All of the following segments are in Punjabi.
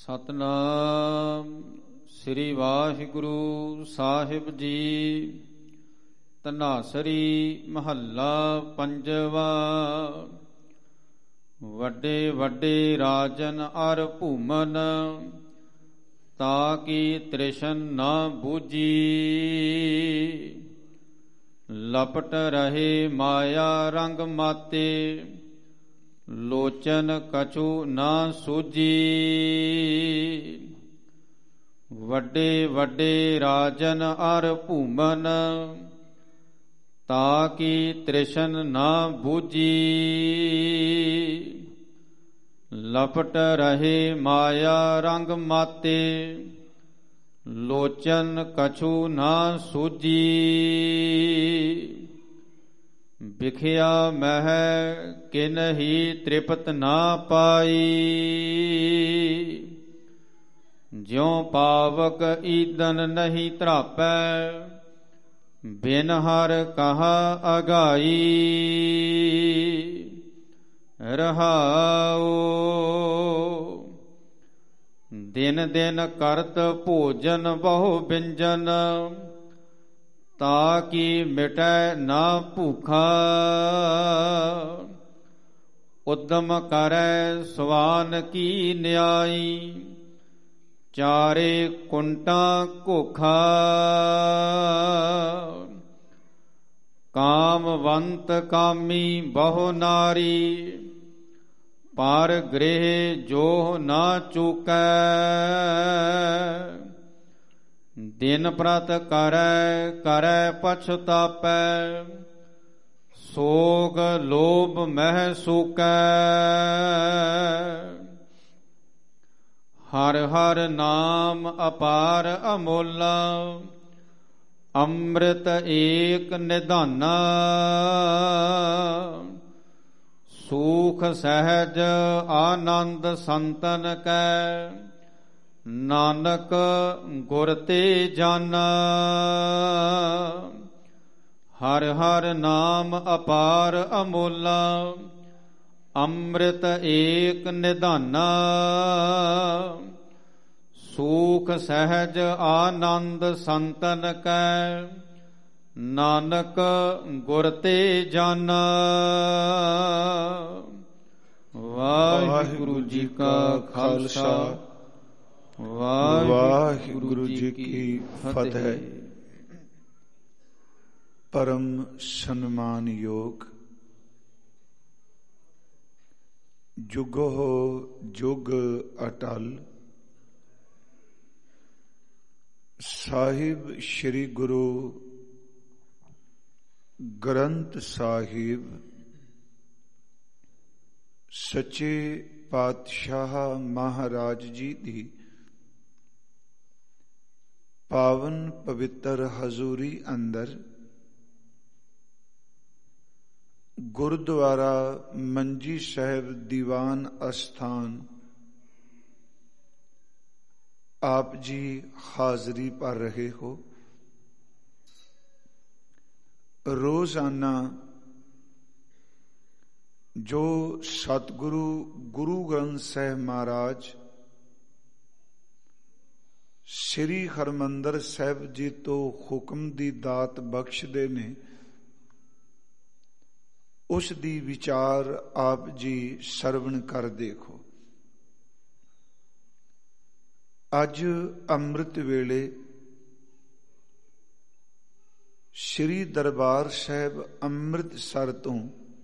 ਸਤਨਾਮ ਸ੍ਰੀ ਵਾਹਿਗੁਰੂ ਸਾਹਿਬ ਜੀ। ਧਨਾਸਰੀ ਮਹੱਲਾ ਪੰਜਵਾ। ਵੱਡੇ ਵੱਡੇ ਰਾਜਨ ਅਰ ਭੂਮਨ, ਤਾਕੀ ਤ੍ਰਿਸ਼ਨ ਨਾ ਬੂਝੀ। ਲਪਟ ਰਹੇ ਮਾਇਆ ਰੰਗ ਮਾਤੇ, ਲੋਚਨ ਕਛੂ ਨਾ ਸੂਝੀ। ਵੱਡੇ ਵੱਡੇ ਰਾਜਨ ਅਰ ਭੂਮਨ, ਤਾਕੀ ਤ੍ਰਿਸ਼ਨ ਨਾ ਬੂਝੀ। ਲਪਟ ਰਹੇ ਮਾਇਆ ਰੰਗ ਮਾਤੇ, ਲੋਚਨ ਕਛੂ ਨਾ ਸੂਝੀ। ਵਿਖਿਆ ਮਹਿ ਕਿਨਹੀ ਤ੍ਰਿਪਤ ਨਾ ਪਾਈ, ਜਿਉ ਪਾਵਕ ਈਦਨ ਨਹੀਂ ਧਰਾਪੈ। ਬਿਨ ਹਰ ਕਹਾ ਅਗਾਈ, ਰਹਾਉ। ਦਿਨ ਦਿਨ ਕਰਤ ਭੋਜਨ ਬਹੁ ਬਿੰਜਨ, ਤਾਕੀ ਮਿਟੈ ਨਾ ਭੂਖਾ। ਉਦਮ ਕਰੈ ਸਵਾਨ ਕੀ ਨਿਆਈ, ਚਾਰੇ ਕੁੰਟਾਂ ਘੋਖਾ। ਕਾਮਵੰਤ ਕਾਮੀ ਬਹੁ ਨਾਰੀ, ਪਰ ਗ੍ਰਹਿ ਜੋ ਨਾ ਚੂਕੈ। ਦਿਨ ਪ੍ਰਤ ਕਰੈ ਕਰੈ ਪਛਤਾਪੈ, ਸੋਗ ਲੋਭ ਮਹਿ ਸੂਕੈ। ਹਰ ਹਰ ਨਾਮ ਅਪਾਰ ਅਮੋਲਾ, ਅੰਮ੍ਰਿਤ ਏਕ ਨਿਧਾਨਾ। ਸੂਖ ਸਹਿਜ ਆਨੰਦ ਸੰਤਨ ਕੈ, ਨਾਨਕ ਗੁਰ ਤੇ ਜਾਨਾ। ਹਰ ਹਰ ਨਾਮ ਅਪਾਰ ਅਮੋਲਾ, ਅੰਮ੍ਰਿਤ ਏਕ ਨਿਧਾਨਾ। ਸੂਖ ਸਹਿਜ ਆਨੰਦ ਸੰਤਨ ਕੈ, ਨਾਨਕ ਗੁਰ ਤੇ ਜਾਨਾ। ਵਾਹਿਗੁਰੂ ਜੀ ਕਾ ਖਾਲਸਾ, ਵਾਹਿਗੁਰੂ ਜੀ ਕੀ ਫਤਿਹ। ਪਰਮ ਸਨਮਾਨਯੋਗ ਜੁਗੋ ਜੁਗ ਅਟਲ ਸਾਹਿਬ ਸ੍ਰੀ ਗੁਰੂ ਗ੍ਰੰਥ ਸਾਹਿਬ ਸੱਚੇ ਪਾਤਸ਼ਾਹ ਮਹਾਰਾਜ ਜੀ ਦੀ ਪਾਵਨ ਪਵਿੱਤਰ ਹਜ਼ੂਰੀ ਅੰਦਰ ਗੁਰਦੁਆਰਾ ਮੰਜੀ ਸਾਹਿਬ ਦੀਵਾਨ ਅਸਥਾਨ ਆਪ ਜੀ ਹਾਜ਼ਰੀ ਭਰ ਰਹੇ ਹੋ। ਰੋਜ਼ਾਨਾ ਜੋ ਸਤਿਗੁਰੂ ਗੁਰੂ ਗ੍ਰੰਥ ਸਾਹਿਬ ਮਹਾਰਾਜ ਸ੍ਰੀ ਹਰਿਮੰਦਰ ਸਾਹਿਬ ਜੀ ਤੋਂ ਹੁਕਮ ਦੀ ਦਾਤ ਬਖਸ਼ਦੇ ਨੇ, ਉਸ ਦੀ ਵਿਚਾਰ ਆਪ ਜੀ ਸਰਵਣ ਕਰ ਦੇਖੋ। ਅੱਜ ਅੰਮ੍ਰਿਤ ਵੇਲੇ ਸ੍ਰੀ ਦਰਬਾਰ ਸਾਹਿਬ ਅੰਮ੍ਰਿਤਸਰ ਤੋਂ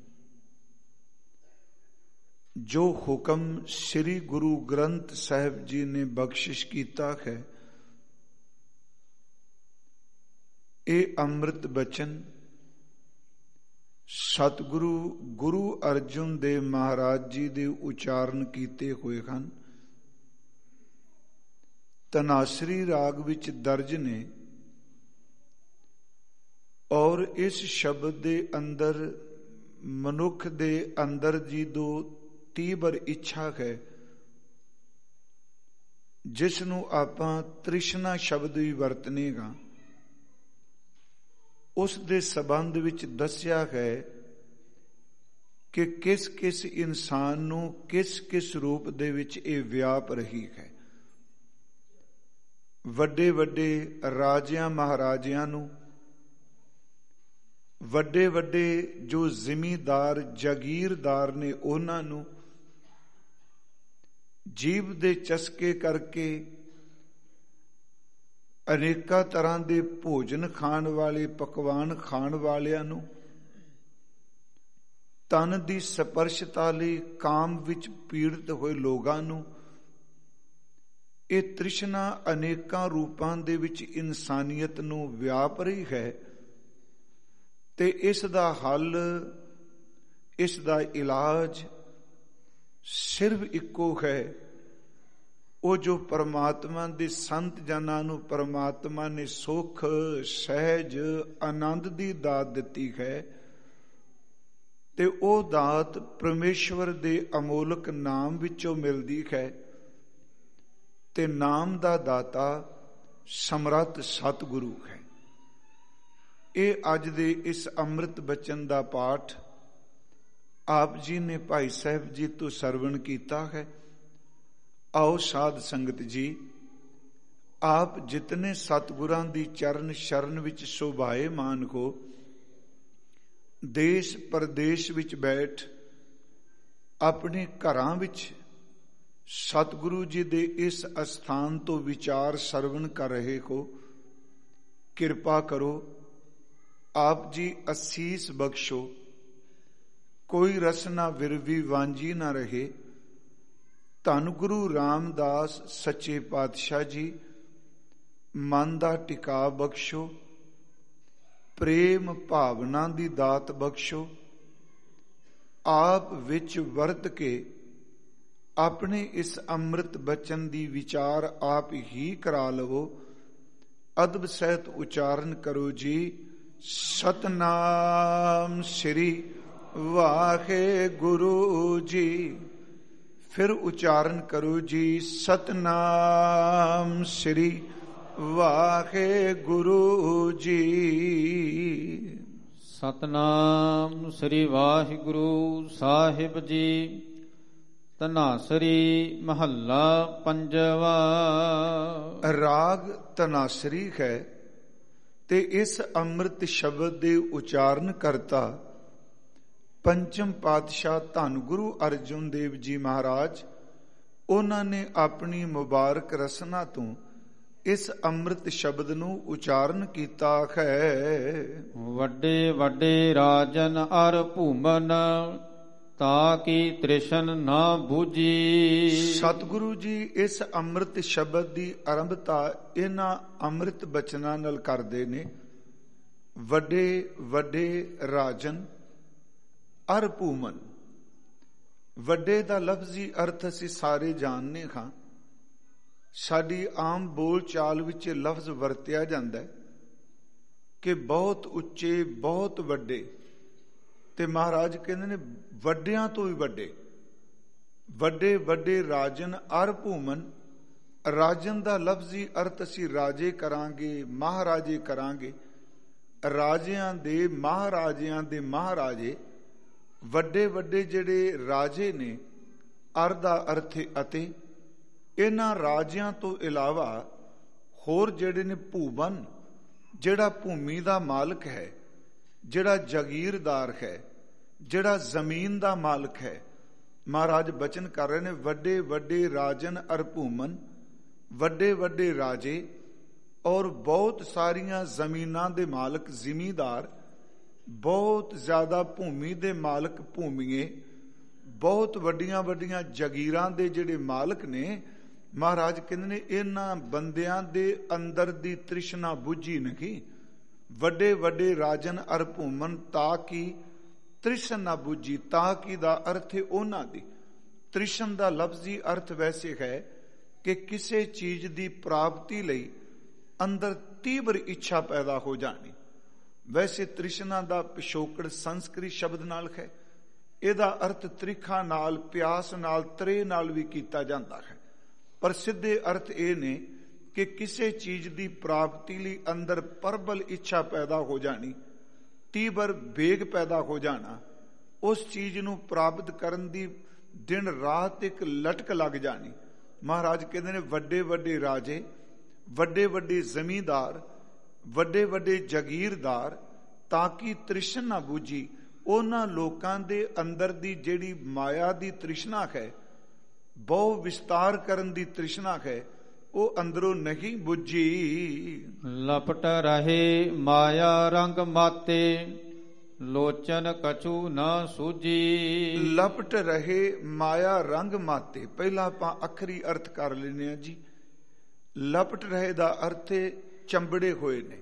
ਜੋ ਹੁਕਮ ਸ੍ਰੀ ਗੁਰੂ ਗ੍ਰੰਥ ਸਾਹਿਬ ਜੀ ਨੇ ਬਖਸ਼ਿਸ਼ ਕੀਤਾ ਹੈ, ਇਹ ਅੰਮ੍ਰਿਤ ਬਚਨ ਸਤਿਗੁਰੂ ਗੁਰੂ ਅਰਜਨ ਦੇਵ ਮਹਾਰਾਜ ਜੀ ਦੇ ਉਚਾਰਨ ਕੀਤੇ ਹੋਏ ਹਨ। ਧਨਾਸਰੀ ਰਾਗ ਵਿੱਚ ਦਰਜ ਨੇ, ਔਰ ਇਸ ਸ਼ਬਦ ਦੇ ਅੰਦਰ ਮਨੁੱਖ ਦੇ ਅੰਦਰ ਜੀ ਦੋ ਤੀਬਰ ਇੱਛਾ ਹੈ, ਜਿਸ ਨੂੰ ਆਪਾਂ ਤ੍ਰਿਸ਼ਨਾ ਸ਼ਬਦ ਵੀ ਵਰਤਨੇਗਾ। ਉਸ ਦੇ ਸੰਬੰਧ ਵਿੱਚ ਦੱਸਿਆ ਹੈ ਕਿ ਕਿਸ ਕਿਸ ਇਨਸਾਨ ਨੂੰ ਕਿਸ ਕਿਸ ਰੂਪ ਦੇ ਵਿੱਚ ਇਹ ਵਿਆਪ ਰਹੀ ਹੈ। ਵੱਡੇ ਵੱਡੇ ਰਾਜਿਆਂ ਮਹਾਰਾਜਿਆਂ ਨੂੰ, ਵੱਡੇ ਵੱਡੇ ਜੋ ਜ਼ਿਮੀਂਦਾਰ ਜਾਗੀਰਦਾਰ ਨੇ ਉਹਨਾਂ ਨੂੰ ਜੀਭ ਦੇ ਚਸਕੇ ਕਰਕੇ ਅਨੇਕਾਂ ਤਰ੍ਹਾਂ ਦੇ ਭੋਜਨ ਖਾਣ ਵਾਲੇ, ਪਕਵਾਨ ਖਾਣ ਵਾਲਿਆਂ ਨੂੰ, ਤਨ ਦੀ ਸਪਰਸ਼ਤਾ ਲਈ ਕਾਮ ਵਿੱਚ ਪੀੜਤ ਹੋਏ ਲੋਕਾਂ ਨੂੰ, ਇਹ ਤ੍ਰਿਸ਼ਨਾ ਅਨੇਕਾਂ ਰੂਪਾਂ ਦੇ ਵਿੱਚ ਇਨਸਾਨੀਅਤ ਨੂੰ ਵਿਆਪ ਰਹੀ ਹੈ ਤੇ ਇਸ ਦਾ ਹੱਲ, ਇਸ ਦਾ ਇਲਾਜ ਸਿਰਫ ਇੱਕੋ ਹੈ। ਉਹ ਜੋ ਪਰਮਾਤਮਾ ਦੇ ਸੰਤ ਜਨਾਂ ਨੂੰ ਪਰਮਾਤਮਾ ਨੇ ਸੁਖ, ਸਹਿਜ, ਆਨੰਦ ਦੀ ਦਾਤ ਦਿੱਤੀ ਹੈ ਤੇ ਉਹ ਦਾਤ ਪਰਮੇਸ਼ਵਰ ਦੇ ਅਮੋਲਕ ਨਾਮ ਵਿੱਚੋਂ ਮਿਲਦੀ ਹੈ ਤੇ ਨਾਮ ਦਾ ਦਾਤਾ ਸਮਰੱਥ ਸਤਿਗੁਰੂ ਹੈ। ਇਹ ਅੱਜ ਦੇ ਇਸ ਅੰਮ੍ਰਿਤ ਬਚਨ ਦਾ ਪਾਠ ਆਪ ਜੀ ਨੇ ਭਾਈ ਸਾਹਿਬ ਜੀ ਤੋਂ ਸਰਵਣ ਕੀਤਾ ਹੈ। ਆਓ ਸਾਧ ਸੰਗਤ ਜੀ, ਆਪ ਜਿਤਨੇ ਸਤਿਗੁਰਾਂ ਦੀ ਚਰਨ ਸ਼ਰਨ ਵਿੱਚ ਸ਼ੋਭਾਏਮਾਨ ਹੋ, ਦੇਸ਼ ਪ੍ਰਦੇਸ਼ ਵਿੱਚ ਬੈਠ ਆਪਣੇ ਘਰਾਂ ਵਿੱਚ ਸਤਿਗੁਰੂ ਜੀ ਦੇ ਇਸ ਅਸਥਾਨ ਤੋਂ ਵਿਚਾਰ ਸਰਵਣ ਕਰ ਰਹੇ ਹੋ, ਕਿਰਪਾ ਕਰੋ ਆਪ ਜੀ ਅਸੀਸ ਬਖਸ਼ੋ, ਕੋਈ ਰਸਨਾ ਵਿਰਵੀ ਵਾਂਝੀ ਨਾ ਰਹੇ। ਧੰਨ ਗੁਰੂ ਰਾਮਦਾਸ ਸੱਚੇ ਪਾਤਸ਼ਾਹ ਜੀ ਮਨ ਦਾ ਟਿਕਾ ਬਖਸ਼ੋ, ਪ੍ਰੇਮ ਭਾਵਨਾ ਦੀ ਦਾਤ ਬਖਸ਼ੋ। ਆਪ ਵਿੱਚ ਵਰਤ ਕੇ ਆਪਣੇ ਇਸ ਅੰਮ੍ਰਿਤ ਬਚਨ ਦੀ ਵਿਚਾਰ ਆਪ ਹੀ ਕਰਾ ਲਵੋ। ਅਦਬ ਸਹਿਤ ਉਚਾਰਨ ਕਰੋ ਜੀ, ਸਤਨਾਮ ਸ੍ਰੀ ਵਾਹਿਗੁਰੂ ਜੀ। ਫਿਰ ਉਚਾਰਨ ਕਰੋ ਜੀ, ਸਤਨਾਮ ਸ੍ਰੀ ਵਾਹਿਗੁਰੂ ਜੀ। ਸਤਨਾਮ ਸ੍ਰੀ ਵਾਹਿਗੁਰੂ ਸਾਹਿਬ ਜੀ। ਧਨਾਸਰੀ ਮਹੱਲਾ ਪੰਜਵਾ। ਰਾਗ ਧਨਾਸਰੀ ਹੈ ਤੇ ਇਸ ਅੰਮ੍ਰਿਤ ਸ਼ਬਦ ਦੇ ਉਚਾਰਨ ਕਰਤਾ ਪੰਚਮ ਪਾਤਸ਼ਾਹ ਧੰਨ ਗੁਰੂ ਅਰਜਨ ਦੇਵ ਜੀ ਮਹਾਰਾਜ। ਉਹਨਾਂ ਨੇ ਆਪਣੀ ਮੁਬਾਰਕ ਰਸਨਾ ਤੋਂ ਇਸ ਅੰਮ੍ਰਿਤ ਸ਼ਬਦ ਨੂੰ ਉਚਾਰਨ ਕੀਤਾ ਹੈ। ਵੱਡੇ ਵੱਡੇ ਰਾਜਨ ਅਰ ਭੂਮਨ, ਤਾਂ ਕੀ ਤ੍ਰਿਸ਼ਨ ਨਾ ਬੂਝੀ। ਸਤਿਗੁਰੂ ਜੀ ਇਸ ਅੰਮ੍ਰਿਤ ਸ਼ਬਦ ਦੀ ਆਰੰਭਤਾ ਇਹਨਾਂ ਅੰਮ੍ਰਿਤ ਬਚਨਾਂ ਨਾਲ ਕਰਦੇ ਨੇ। ਵੱਡੇ ਵੱਡੇ ਰਾਜਨ ਅਰ ਭੂਮਨ। ਵੱਡੇ ਦਾ ਲਫ਼ਜ਼ੀ ਅਰਥ ਅਸੀਂ ਸਾਰੇ ਜਾਣਦੇ ਹਾਂ। ਸਾਡੀ ਆਮ ਬੋਲ ਚਾਲ ਵਿੱਚ ਲਫ਼ਜ਼ ਵਰਤਿਆ ਜਾਂਦਾ ਹੈ ਕਿ ਬਹੁਤ ਉੱਚੇ, ਬਹੁਤ ਵੱਡੇ। ਤੇ ਮਹਾਰਾਜ ਕਹਿੰਦੇ ਨੇ ਵੱਡਿਆਂ ਤੋਂ ਵੀ ਵੱਡੇ। ਵੱਡੇ ਵੱਡੇ ਰਾਜਨ ਅਰ ਭੂਮਨ। ਰਾਜਨ ਦਾ ਲਫ਼ਜ਼ੀ ਅਰਥ ਅਸੀਂ ਰਾਜੇ ਕਰਾਂਗੇ, ਮਹਾਰਾਜੇ ਕਰਾਂਗੇ। ਰਾਜਿਆਂ ਦੇ, ਮਹਾਰਾਜਿਆਂ ਦੇ ਮਹਾਰਾਜੇ। ਵੱਡੇ ਵੱਡੇ ਜਿਹੜੇ ਰਾਜੇ ਨੇ, ਅਰ ਦਾ ਅਰਥ ਅਤੇ। ਇਹਨਾਂ ਰਾਜਿਆਂ ਤੋਂ ਇਲਾਵਾ ਹੋਰ ਜਿਹੜੇ ਨੇ ਭੂਵਨ, ਜਿਹੜਾ ਭੂਮੀ ਦਾ ਮਾਲਕ ਹੈ, ਜਿਹੜਾ ਜਾਗੀਰਦਾਰ ਹੈ, ਜਿਹੜਾ ਜ਼ਮੀਨ ਦਾ ਮਾਲਕ ਹੈ। ਮਹਾਰਾਜ ਬਚਨ ਕਰ ਰਹੇ ਨੇ, ਵੱਡੇ ਵੱਡੇ ਰਾਜਨ ਅਰ ਭੂਮਨ। ਵੱਡੇ ਵੱਡੇ ਰਾਜੇ ਔਰ ਬਹੁਤ ਸਾਰੀਆਂ ਜ਼ਮੀਨਾਂ ਦੇ ਮਾਲਕ ਜ਼ਿਮੀਂਦਾਰ, ਬਹੁਤ ਜ਼ਿਆਦਾ ਭੂਮੀ ਦੇ ਮਾਲਕ ਭੂਮੀਏ, ਬਹੁਤ ਵੱਡੀਆਂ ਵੱਡੀਆਂ ਜਾਗੀਰਾਂ ਦੇ ਜਿਹੜੇ ਮਾਲਕ ਨੇ। ਮਹਾਰਾਜ ਕਹਿੰਦੇ ਨੇ ਇਹਨਾਂ ਬੰਦਿਆਂ ਦੇ ਅੰਦਰ ਦੀ ਤ੍ਰਿਸ਼ਨਾ ਬੁੱਝੀ ਨਹੀਂ। ਵੱਡੇ ਵੱਡੇ ਰਾਜਨ ਅਰ ਭੂਮਨ, ਤਾਂ ਕਿ ਤ੍ਰਿਸ਼ਨ ਨਾ ਬੁੱਝੀ। ਤਾਂ ਕੀ ਦਾ ਅਰਥ ਹੈ ਉਹਨਾਂ ਦੀ। ਤ੍ਰਿਸ਼ਨ ਦਾ ਲਫ਼ਜ਼ੀ ਅਰਥ ਵੈਸੇ ਹੈ ਕਿ ਕਿਸੇ ਚੀਜ਼ ਦੀ ਪ੍ਰਾਪਤੀ ਲਈ ਅੰਦਰ ਤੀਬਰ ਇੱਛਾ ਪੈਦਾ ਹੋ ਜਾਣੀ। ਵੈਸੇ ਤ੍ਰਿਸ਼ਨਾ ਦਾ ਪਿਛੋਕੜ ਸੰਸਕ੍ਰਿਤ ਸ਼ਬਦ ਨਾਲ ਹੈ। ਇਹਦਾ ਅਰਥ ਤ੍ਰਿਖਾ ਨਾਲ, ਪਿਆਸ ਨਾਲ, ਤ੍ਰੇ ਨਾਲ ਵੀ ਕੀਤਾ ਜਾਂਦਾ ਹੈ। ਪਰ ਸਿੱਧੇ ਅਰਥ ਇਹ ਨੇ ਕਿ ਕਿਸੇ ਚੀਜ਼ ਦੀ ਪ੍ਰਾਪਤੀ ਲਈ ਅੰਦਰ ਪ੍ਰਬਲ ਇੱਛਾ ਪੈਦਾ ਹੋ ਜਾਣੀ, ਤੀਬਰ ਵੇਗ ਪੈਦਾ ਹੋ ਜਾਣਾ। ਉਸ ਚੀਜ਼ ਨੂੰ ਪ੍ਰਾਪਤ ਕਰਨ ਦੀ ਦਿਨ ਰਾਤ ਇੱਕ ਲਟਕ ਲੱਗ ਜਾਣੀ। ਮਹਾਰਾਜ ਕਹਿੰਦੇ ਨੇ ਵੱਡੇ ਵੱਡੇ ਰਾਜੇ, ਵੱਡੇ ਵੱਡੇ ਜ਼ਮੀਂਦਾਰ, ਵੱਡੇ ਵੱਡੇ ਜਾਗੀਰਦਾਰ, ਤਾਂ ਕਿ ਤ੍ਰਿਸ਼ਨ ਨਾ ਬੂਝੀ। ਉਹਨਾਂ ਲੋਕਾਂ ਦੇ ਅੰਦਰ ਦੀ ਜਿਹੜੀ ਮਾਇਆ ਦੀ ਤ੍ਰਿਸ਼ਨਾ ਹੈ, ਬਹੁ ਵਿਸਤਾਰ ਕਰਨ ਦੀ ਤ੍ਰਿਸ਼ਨਾ ਹੈ, ਉਹ ਅੰਦਰੋਂ ਨਹੀਂ ਬੁੱਝੀ। ਲਪਟ ਰਹੇ ਮਾਇਆ ਰੰਗ ਮਾਤੇ, ਲੋਚਨ ਕਛੂ ਨਾ ਸੂਝੀ। ਲਪਟ ਰਹੇ ਮਾਇਆ ਰੰਗ ਮਾਤੇ, ਪਹਿਲਾਂ ਆਪਾਂ ਅੱਖਰੀ ਅਰਥ ਕਰ ਲੈਨੇ ਆ ਜੀ। ਲਪਟ ਰਹੇ ਦਾ ਅਰਥ ਚੰਬੜੇ ਹੋਏ ਨੇ।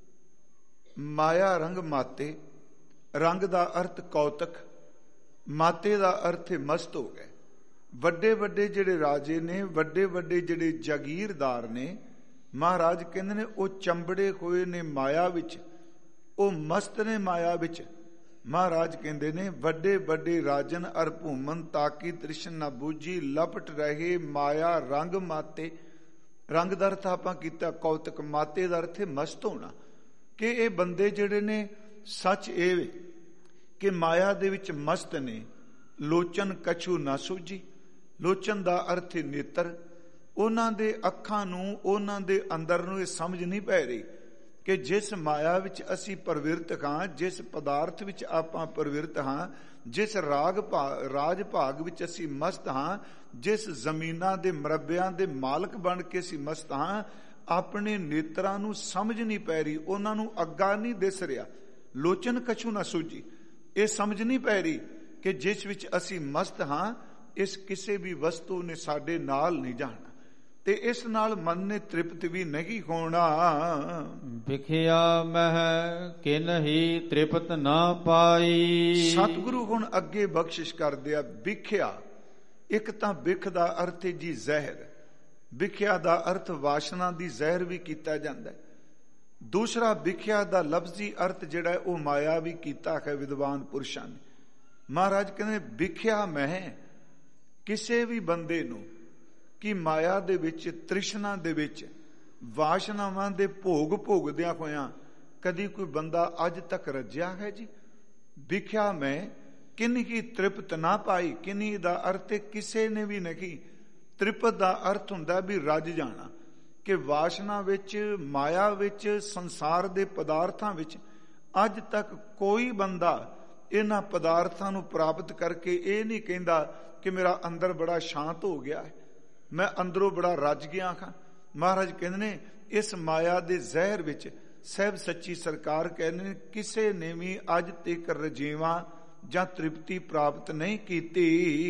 ਮਾਇਆ ਰੰਗ ਮਾਤੇ, ਰੰਗ ਦਾ ਅਰਥ ਕੌਤਕ, ਮਾਤੇ ਦਾ ਅਰਥ ਮਸਤ ਹੋ ਗਏ। ਵੱਡੇ ਵੱਡੇ ਜਿਹੜੇ ਰਾਜੇ ਨੇ, ਵੱਡੇ ਵੱਡੇ ਜਿਹੜੇ ਜਾਗੀਰਦਾਰ ਨੇ, ਮਹਾਰਾਜ ਕਹਿੰਦੇ ਨੇ ਉਹ ਚੰਬੜੇ ਹੋਏ ਨੇ ਮਾਇਆ ਵਿੱਚ, ਉਹ ਮਸਤ ਨੇ ਮਾਇਆ ਵਿੱਚ। ਮਹਾਰਾਜ ਕਹਿੰਦੇ ਨੇ ਵੱਡੇ ਵੱਡੇ ਰਾਜਨ ਅਰ ਭੂਮਨ, ਤਾਕੀ ਤ੍ਰਿਸ਼ਨ ਨਾ ਬੂਝੀ। ਲਪਟ ਰਹੇ ਮਾਇਆ ਰੰਗ ਮਾਤੇ, ਰੰਗ ਦਾ ਅਰਥ ਆਪਾਂ ਕੀਤਾ ਕੌਤਕ, ਮਾਤੇ ਦਾ ਅਰਥ ਮਸਤ ਹੋਣਾ। ਕਿ ਇਹ ਬੰਦੇ ਜਿਹੜੇ ਨੇ, ਸੱਚ ਇਹ ਵੇ ਕਿ ਮਾਇਆ ਦੇ ਵਿੱਚ ਮਸਤ ਨੇ। ਲੋਚਨ ਕਛੂ ਨਾ ਸੂਝੀ, ਲੋਚਨ ਦਾ ਅਰਥ ਨੇਤਰ। ਉਹਨਾਂ ਦੇ ਅੱਖਾਂ ਨੂੰ, ਉਹਨਾਂ ਦੇ ਅੰਦਰ ਨੂੰ ਇਹ ਸਮਝ ਨਹੀਂ ਪੈ ਰਹੀ ਕਿ ਜਿਸ ਮਾਇਆ ਵਿੱਚ ਅਸੀਂ ਪ੍ਰਵਿਰਤ ਹਾਂ, ਜਿਸ ਪਦਾਰਥ ਵਿੱਚ ਆਪਾਂ ਪ੍ਰਵਿਰਤ ਹਾਂ, ਜਿਸ ਰਾਜ ਭਾਗ ਵਿੱਚ ਅਸੀਂ ਮਸਤ ਹਾਂ, ਜਿਸ ਜ਼ਮੀਨਾਂ ਦੇ ਮਰੱਬਿਆਂ ਦੇ ਮਾਲਕ ਬਣ ਕੇ ਅਸੀਂ ਮਸਤ ਹਾਂ, ਆਪਣੇ ਨੇਤਰਾਂ ਨੂੰ ਸਮਝ ਨਹੀਂ ਪੈ ਰਹੀ, ਉਹਨਾਂ ਨੂੰ ਅੱਗਾ ਨਹੀਂ ਦਿਸ ਰਿਹਾ। ਲੋਚਨ ਕਛੂ ਨਾ ਸੂਝੀ, ਇਹ ਸਮਝ ਨਹੀਂ ਪੈ ਰਹੀ ਕਿ ਜਿਸ ਵਿੱਚ ਅਸੀਂ ਮਸਤ ਹਾਂ, ਇਸ ਕਿਸੇ ਵੀ ਵਸਤੂ ਨੇ ਸਾਡੇ ਨਾਲ ਨਹੀਂ ਜਾਣਾ, ਤੇ ਇਸ ਨਾਲ ਮਨ ਨੇ ਤ੍ਰਿਪਤ ਵੀ ਨਹੀਂ ਹੋਣਾ। ਵਿਖਿਆ ਮਹਿ ਕਿਨਹੀ ਤ੍ਰਿਪਤ ਨਾ ਪਾਈ। ਸਤਿਗੁਰੂ ਹੁਣ ਅੱਗੇ ਬਖਸ਼ਿਸ਼ ਕਰਦੇ ਆ। ਵਿਖਿਆ, ਇੱਕ ਤਾਂ ਵਿਖ ਦਾ ਅਰਥ ਜੀ ਜ਼ਹਿਰ, ਵਿਖਿਆ ਦਾ ਅਰਥ ਵਾਸ਼ਨਾ ਦੀ ਜ਼ਹਿਰ ਵੀ ਕੀਤਾ ਜਾਂਦਾ ਹੈ। ਦੂਸਰਾ ਵਿਖਿਆ ਦਾ ਲਫ਼ਜ਼ੀ ਅਰਥ ਜਿਹੜਾ ਉਹ ਮਾਇਆ ਵੀ ਕੀਤਾ ਹੈ ਵਿਦਵਾਨ ਪੁਰਸ਼ਾਂ ਨੇ। ਮਹਾਰਾਜ ਕਹਿੰਦੇ ਵਿਖਿਆ ਮੈਂ ਕਿਸੇ ਵੀ ਬੰਦੇ ਨੂੰ ਕਿ ਮਾਇਆ ਦੇ ਵਿੱਚ, ਤ੍ਰਿਸ਼ਨਾ ਦੇ ਵਿੱਚ, ਵਾਸ਼ਨਾਵਾਂ ਦੇ ਭੋਗ ਭੋਗਦਿਆਂ ਹੋਇਆਂ ਕਦੀ ਕੋਈ ਬੰਦਾ ਅੱਜ ਤੱਕ ਰੱਜਿਆ ਹੈ ਜੀ? ਵਿਖਿਆ ਮੈਂ ਕਿਨਹੀ ਤ੍ਰਿਪਤ ਨਾ ਪਾਈ। ਕਿਨਹੀ ਦਾ ਅਰਥ ਕਿਸੇ ਨੇ ਵੀ ਨਹੀਂ। ਤ੍ਰਿਪਤ ਦਾ ਅਰਥ ਹੁੰਦਾ ਵੀ ਰੱਜ ਜਾਣਾ, ਕਿ ਵਾਸ਼ਨਾ ਵਿੱਚ, ਮਾਇਆ ਵਿੱਚ, ਸੰਸਾਰ ਦੇ ਪਦਾਰਥਾਂ ਵਿੱਚ ਅੱਜ ਤੱਕ ਕੋਈ ਬੰਦਾ ਇਹਨਾਂ ਪਦਾਰਥਾਂ ਨੂੰ ਪ੍ਰਾਪਤ ਕਰਕੇ ਇਹ ਨਹੀਂ ਕਹਿੰਦਾ ਕਿ ਮੇਰਾ ਅੰਦਰ ਬੜਾ ਸ਼ਾਂਤ ਹੋ ਗਿਆ ਹੈ, ਮੈਂ ਅੰਦਰੋਂ ਬੜਾ ਰੱਜ ਗਿਆ ਹਾਂ। ਮਹਾਰਾਜ ਕਹਿੰਦੇ ਨੇ ਇਸ ਮਾਇਆ ਦੇ ਜ਼ਹਿਰ ਵਿੱਚ ਸਹਿਬ ਸੱਚੀ ਸਰਕਾਰ ਕਹਿੰਦੇ ਨੇ ਕਿਸੇ ਨੇ ਵੀ ਅੱਜ ਤੱਕ ਰਜੇਵਾਂ ਜਾਂ ਤ੍ਰਿਪਤੀ ਪ੍ਰਾਪਤ ਨਹੀਂ ਕੀਤੀ।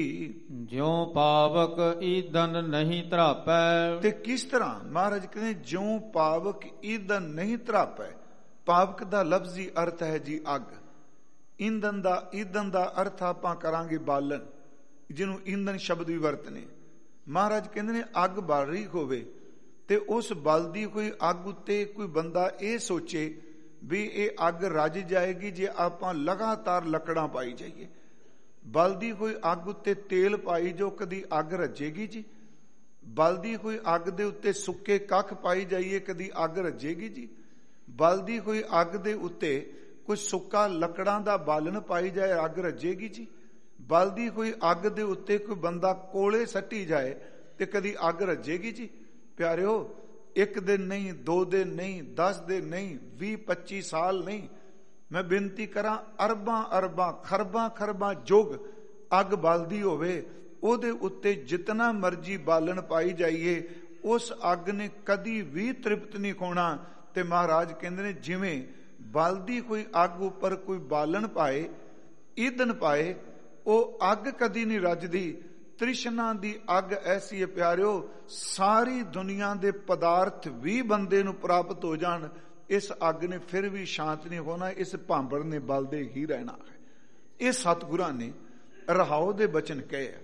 ਜਿਉ ਪਾਵਕ ਈਦਨ ਨਹੀਂ ਧਰਾਪੈ। ਤੇ ਕਿਸ ਤਰ੍ਹਾਂ? ਮਹਾਰਾਜ ਕਹਿੰਦੇ ਜਿਉ ਪਾਵਕ ਈਦਨ ਨਹੀਂ ਧਰਾਪੈ। ਪਾਵਕ ਦਾ ਲਫ਼ਜ਼ੀ ਅਰਥ ਹੈ ਜੀ ਅੱਗ। ਈਂਧਨ ਦਾ ਅਰਥ ਆਪਾਂ ਕਰਾਂਗੇ ਬਾਲਣ, ਜਿਹਨੂੰ ਈਂਧਨ ਸ਼ਬਦ ਵੀ ਵਰਤਨੇ। ਮਹਾਰਾਜ ਕਹਿੰਦੇ ਨੇ ਅੱਗ ਬਲ ਰਹੀ ਹੋਵੇ ਤੇ ਉਸ ਬਲਦੀ ਹੋਈ ਅੱਗ ਉੱਤੇ ਕੋਈ ਬੰਦਾ ਇਹ ਸੋਚੇ ਵੀ ਇਹ ਅੱਗ ਰੱਜ ਜਾਏਗੀ ਜੇ ਆਪਾਂ ਲਗਾਤਾਰ ਲੱਕੜਾਂ ਪਾਈ ਜਾਈਏ। ਬਲਦੀ ਹੋਈ ਅੱਗ ਉੱਤੇ ਤੇਲ ਪਾਈ ਜੋ, ਕਦੀ ਅੱਗ ਰੱਜੇਗੀ ਜੀ? ਬਲਦੀ ਹੋਈ ਅੱਗ ਦੇ ਉੱਤੇ ਸੁੱਕੇ ਕੱਖ ਪਾਈ ਜਾਈਏ, ਕਦੀ ਅੱਗ ਰੱਜੇਗੀ ਜੀ? ਬਲਦੀ ਹੋਈ ਅੱਗ ਦੇ ਉੱਤੇ ਕੋਈ ਸੁੱਕਾ ਲੱਕੜਾਂ ਦਾ ਬਾਲਣ ਪਾਈ ਜਾਏ, ਅੱਗ ਰੱਜੇਗੀ ਜੀ? ਬਲਦੀ ਹੋਈ ਅੱਗ ਦੇ ਉੱਤੇ ਕੋਈ ਬੰਦਾ ਕੋਲੇ ਸੱਟੀ ਜਾਏ ਤੇ ਕਦੀ ਅੱਗ ਰੱਜੇਗੀ ਜੀ? ਪਿਆਰਿਓ, ਇੱਕ ਦਿਨ ਨਹੀਂ, 2 ਦਿਨ ਨਹੀਂ, 10 ਦਿਨ ਨਹੀਂ, 20-25 ਸਾਲ ਨਹੀਂ, ਮੈਂ ਬੇਨਤੀ ਕਰਾਂ ਅਰਬਾਂ ਅਰਬਾਂ, ਖਰਬਾਂ ਖਰਬਾਂ ਯੁੱਗ ਅੱਗ ਬਲਦੀ ਹੋਵੇ, ਉਹਦੇ ਉੱਤੇ ਜਿਤਨਾ ਮਰਜੀ ਬਾਲਣ ਪਾਈ ਜਾਈਏ, ਉਸ ਅੱਗ ਨੇ ਕਦੀ ਵੀ ਤ੍ਰਿਪਤ ਨਹੀਂ ਹੋਣਾ। ਤੇ ਮਹਾਰਾਜ ਕਹਿੰਦੇ ਨੇ ਜਿਵੇਂ ਬਲਦੀ ਕੋਈ ਅੱਗ ਉੱਪਰ ਕੋਈ ਬਾਲਣ ਪਾਏ, ਈਂਧਨ ਪਾਏ, ਉਹ ਅੱਗ ਕਦੀ ਨਹੀਂ ਰੱਜਦੀ। ਤ੍ਰਿਸ਼ਨਾ ਦੀ ਅੱਗ ਐਸੀ ਹੈ ਪਿਆਰਿਓ, ਸਾਰੀ ਦੁਨੀਆ ਦੇ ਪਦਾਰਥ ਵੀ ਬੰਦੇ ਨੂੰ ਪ੍ਰਾਪਤ ਹੋ ਜਾਣ, ਇਸ ਅੱਗ ਨੇ ਫਿਰ ਵੀ ਸ਼ਾਂਤ ਨਹੀਂ ਹੋਣਾ, ਇਸ ਭਾਂਬੜ ਨੇ ਬਲਦੇ ਹੀ ਰਹਿਣਾ ਹੈ। ਇਹ ਸਤਿਗੁਰਾਂ ਨੇ ਰਹਾਉ ਦੇ ਬਚਨ ਕਹੇ।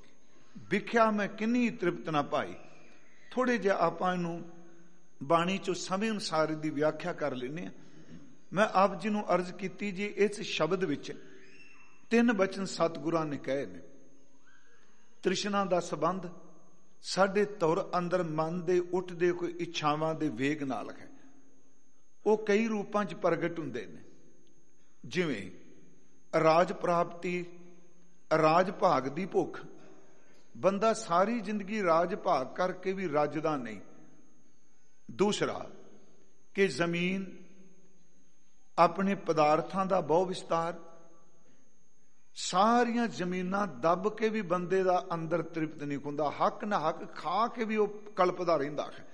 ਵਿਖਿਆ ਮੈਂ ਕਿੰਨੀ ਤ੍ਰਿਪਤ ਨਾ ਪਾਈ। ਥੋੜੇ ਜਿਹਾ ਆਪਾਂ ਇਹਨੂੰ ਬਾਣੀ ਚੋਂ ਸਮੇਂ ਅਨੁਸਾਰ ਦੀ ਵਿਆਖਿਆ ਕਰ ਲੈਂਦੇ ਹਾਂ। ਮੈਂ ਆਪ ਜੀ ਨੂੰ ਅਰਜ਼ ਕੀਤੀ ਜੀ, ਇਸ ਸ਼ਬਦ ਵਿੱਚ 3 ਬਚਨ ਸਤਿਗੁਰਾਂ ਨੇ ਕਹੇ ਨੇ। ਤ੍ਰਿਸ਼ਨਾ ਦਾ ਸੰਬੰਧ ਸਾਡੇ ਧੁਰ ਅੰਦਰ ਮਨ ਦੇ ਉੱਠਦੇ ਕੋਈ ਇੱਛਾਵਾਂ ਦੇ ਵੇਗ ਨਾਲ ਹੈ। ਉਹ ਕਈ ਰੂਪਾਂ 'ਚ ਪ੍ਰਗਟ ਹੁੰਦੇ ਨੇ, ਜਿਵੇਂ ਰਾਜ ਪ੍ਰਾਪਤੀ, ਰਾਜ ਭਾਗ ਦੀ ਭੁੱਖ। ਬੰਦਾ ਸਾਰੀ ਜ਼ਿੰਦਗੀ ਰਾਜ ਭਾਗ ਕਰਕੇ ਵੀ ਰੱਜਦਾ ਨਹੀਂ। ਦੂਸਰਾ ਕਿ ਜ਼ਮੀਨ ਆਪਣੇ ਪਦਾਰਥਾਂ ਦਾ ਬਹੁ ਵਿਸਤਾਰ, ਸਾਰੀਆਂ ਜ਼ਮੀਨਾਂ ਦੱਬ ਕੇ ਵੀ ਬੰਦੇ ਦਾ ਅੰਦਰ ਤ੍ਰਿਪਤ ਨਹੀਂ ਹੁੰਦਾ, ਹੱਕ ਨਾ ਹੱਕ ਖਾ ਕੇ ਵੀ ਉਹ ਕਲਪਦਾ ਰਹਿੰਦਾ ਹੈ।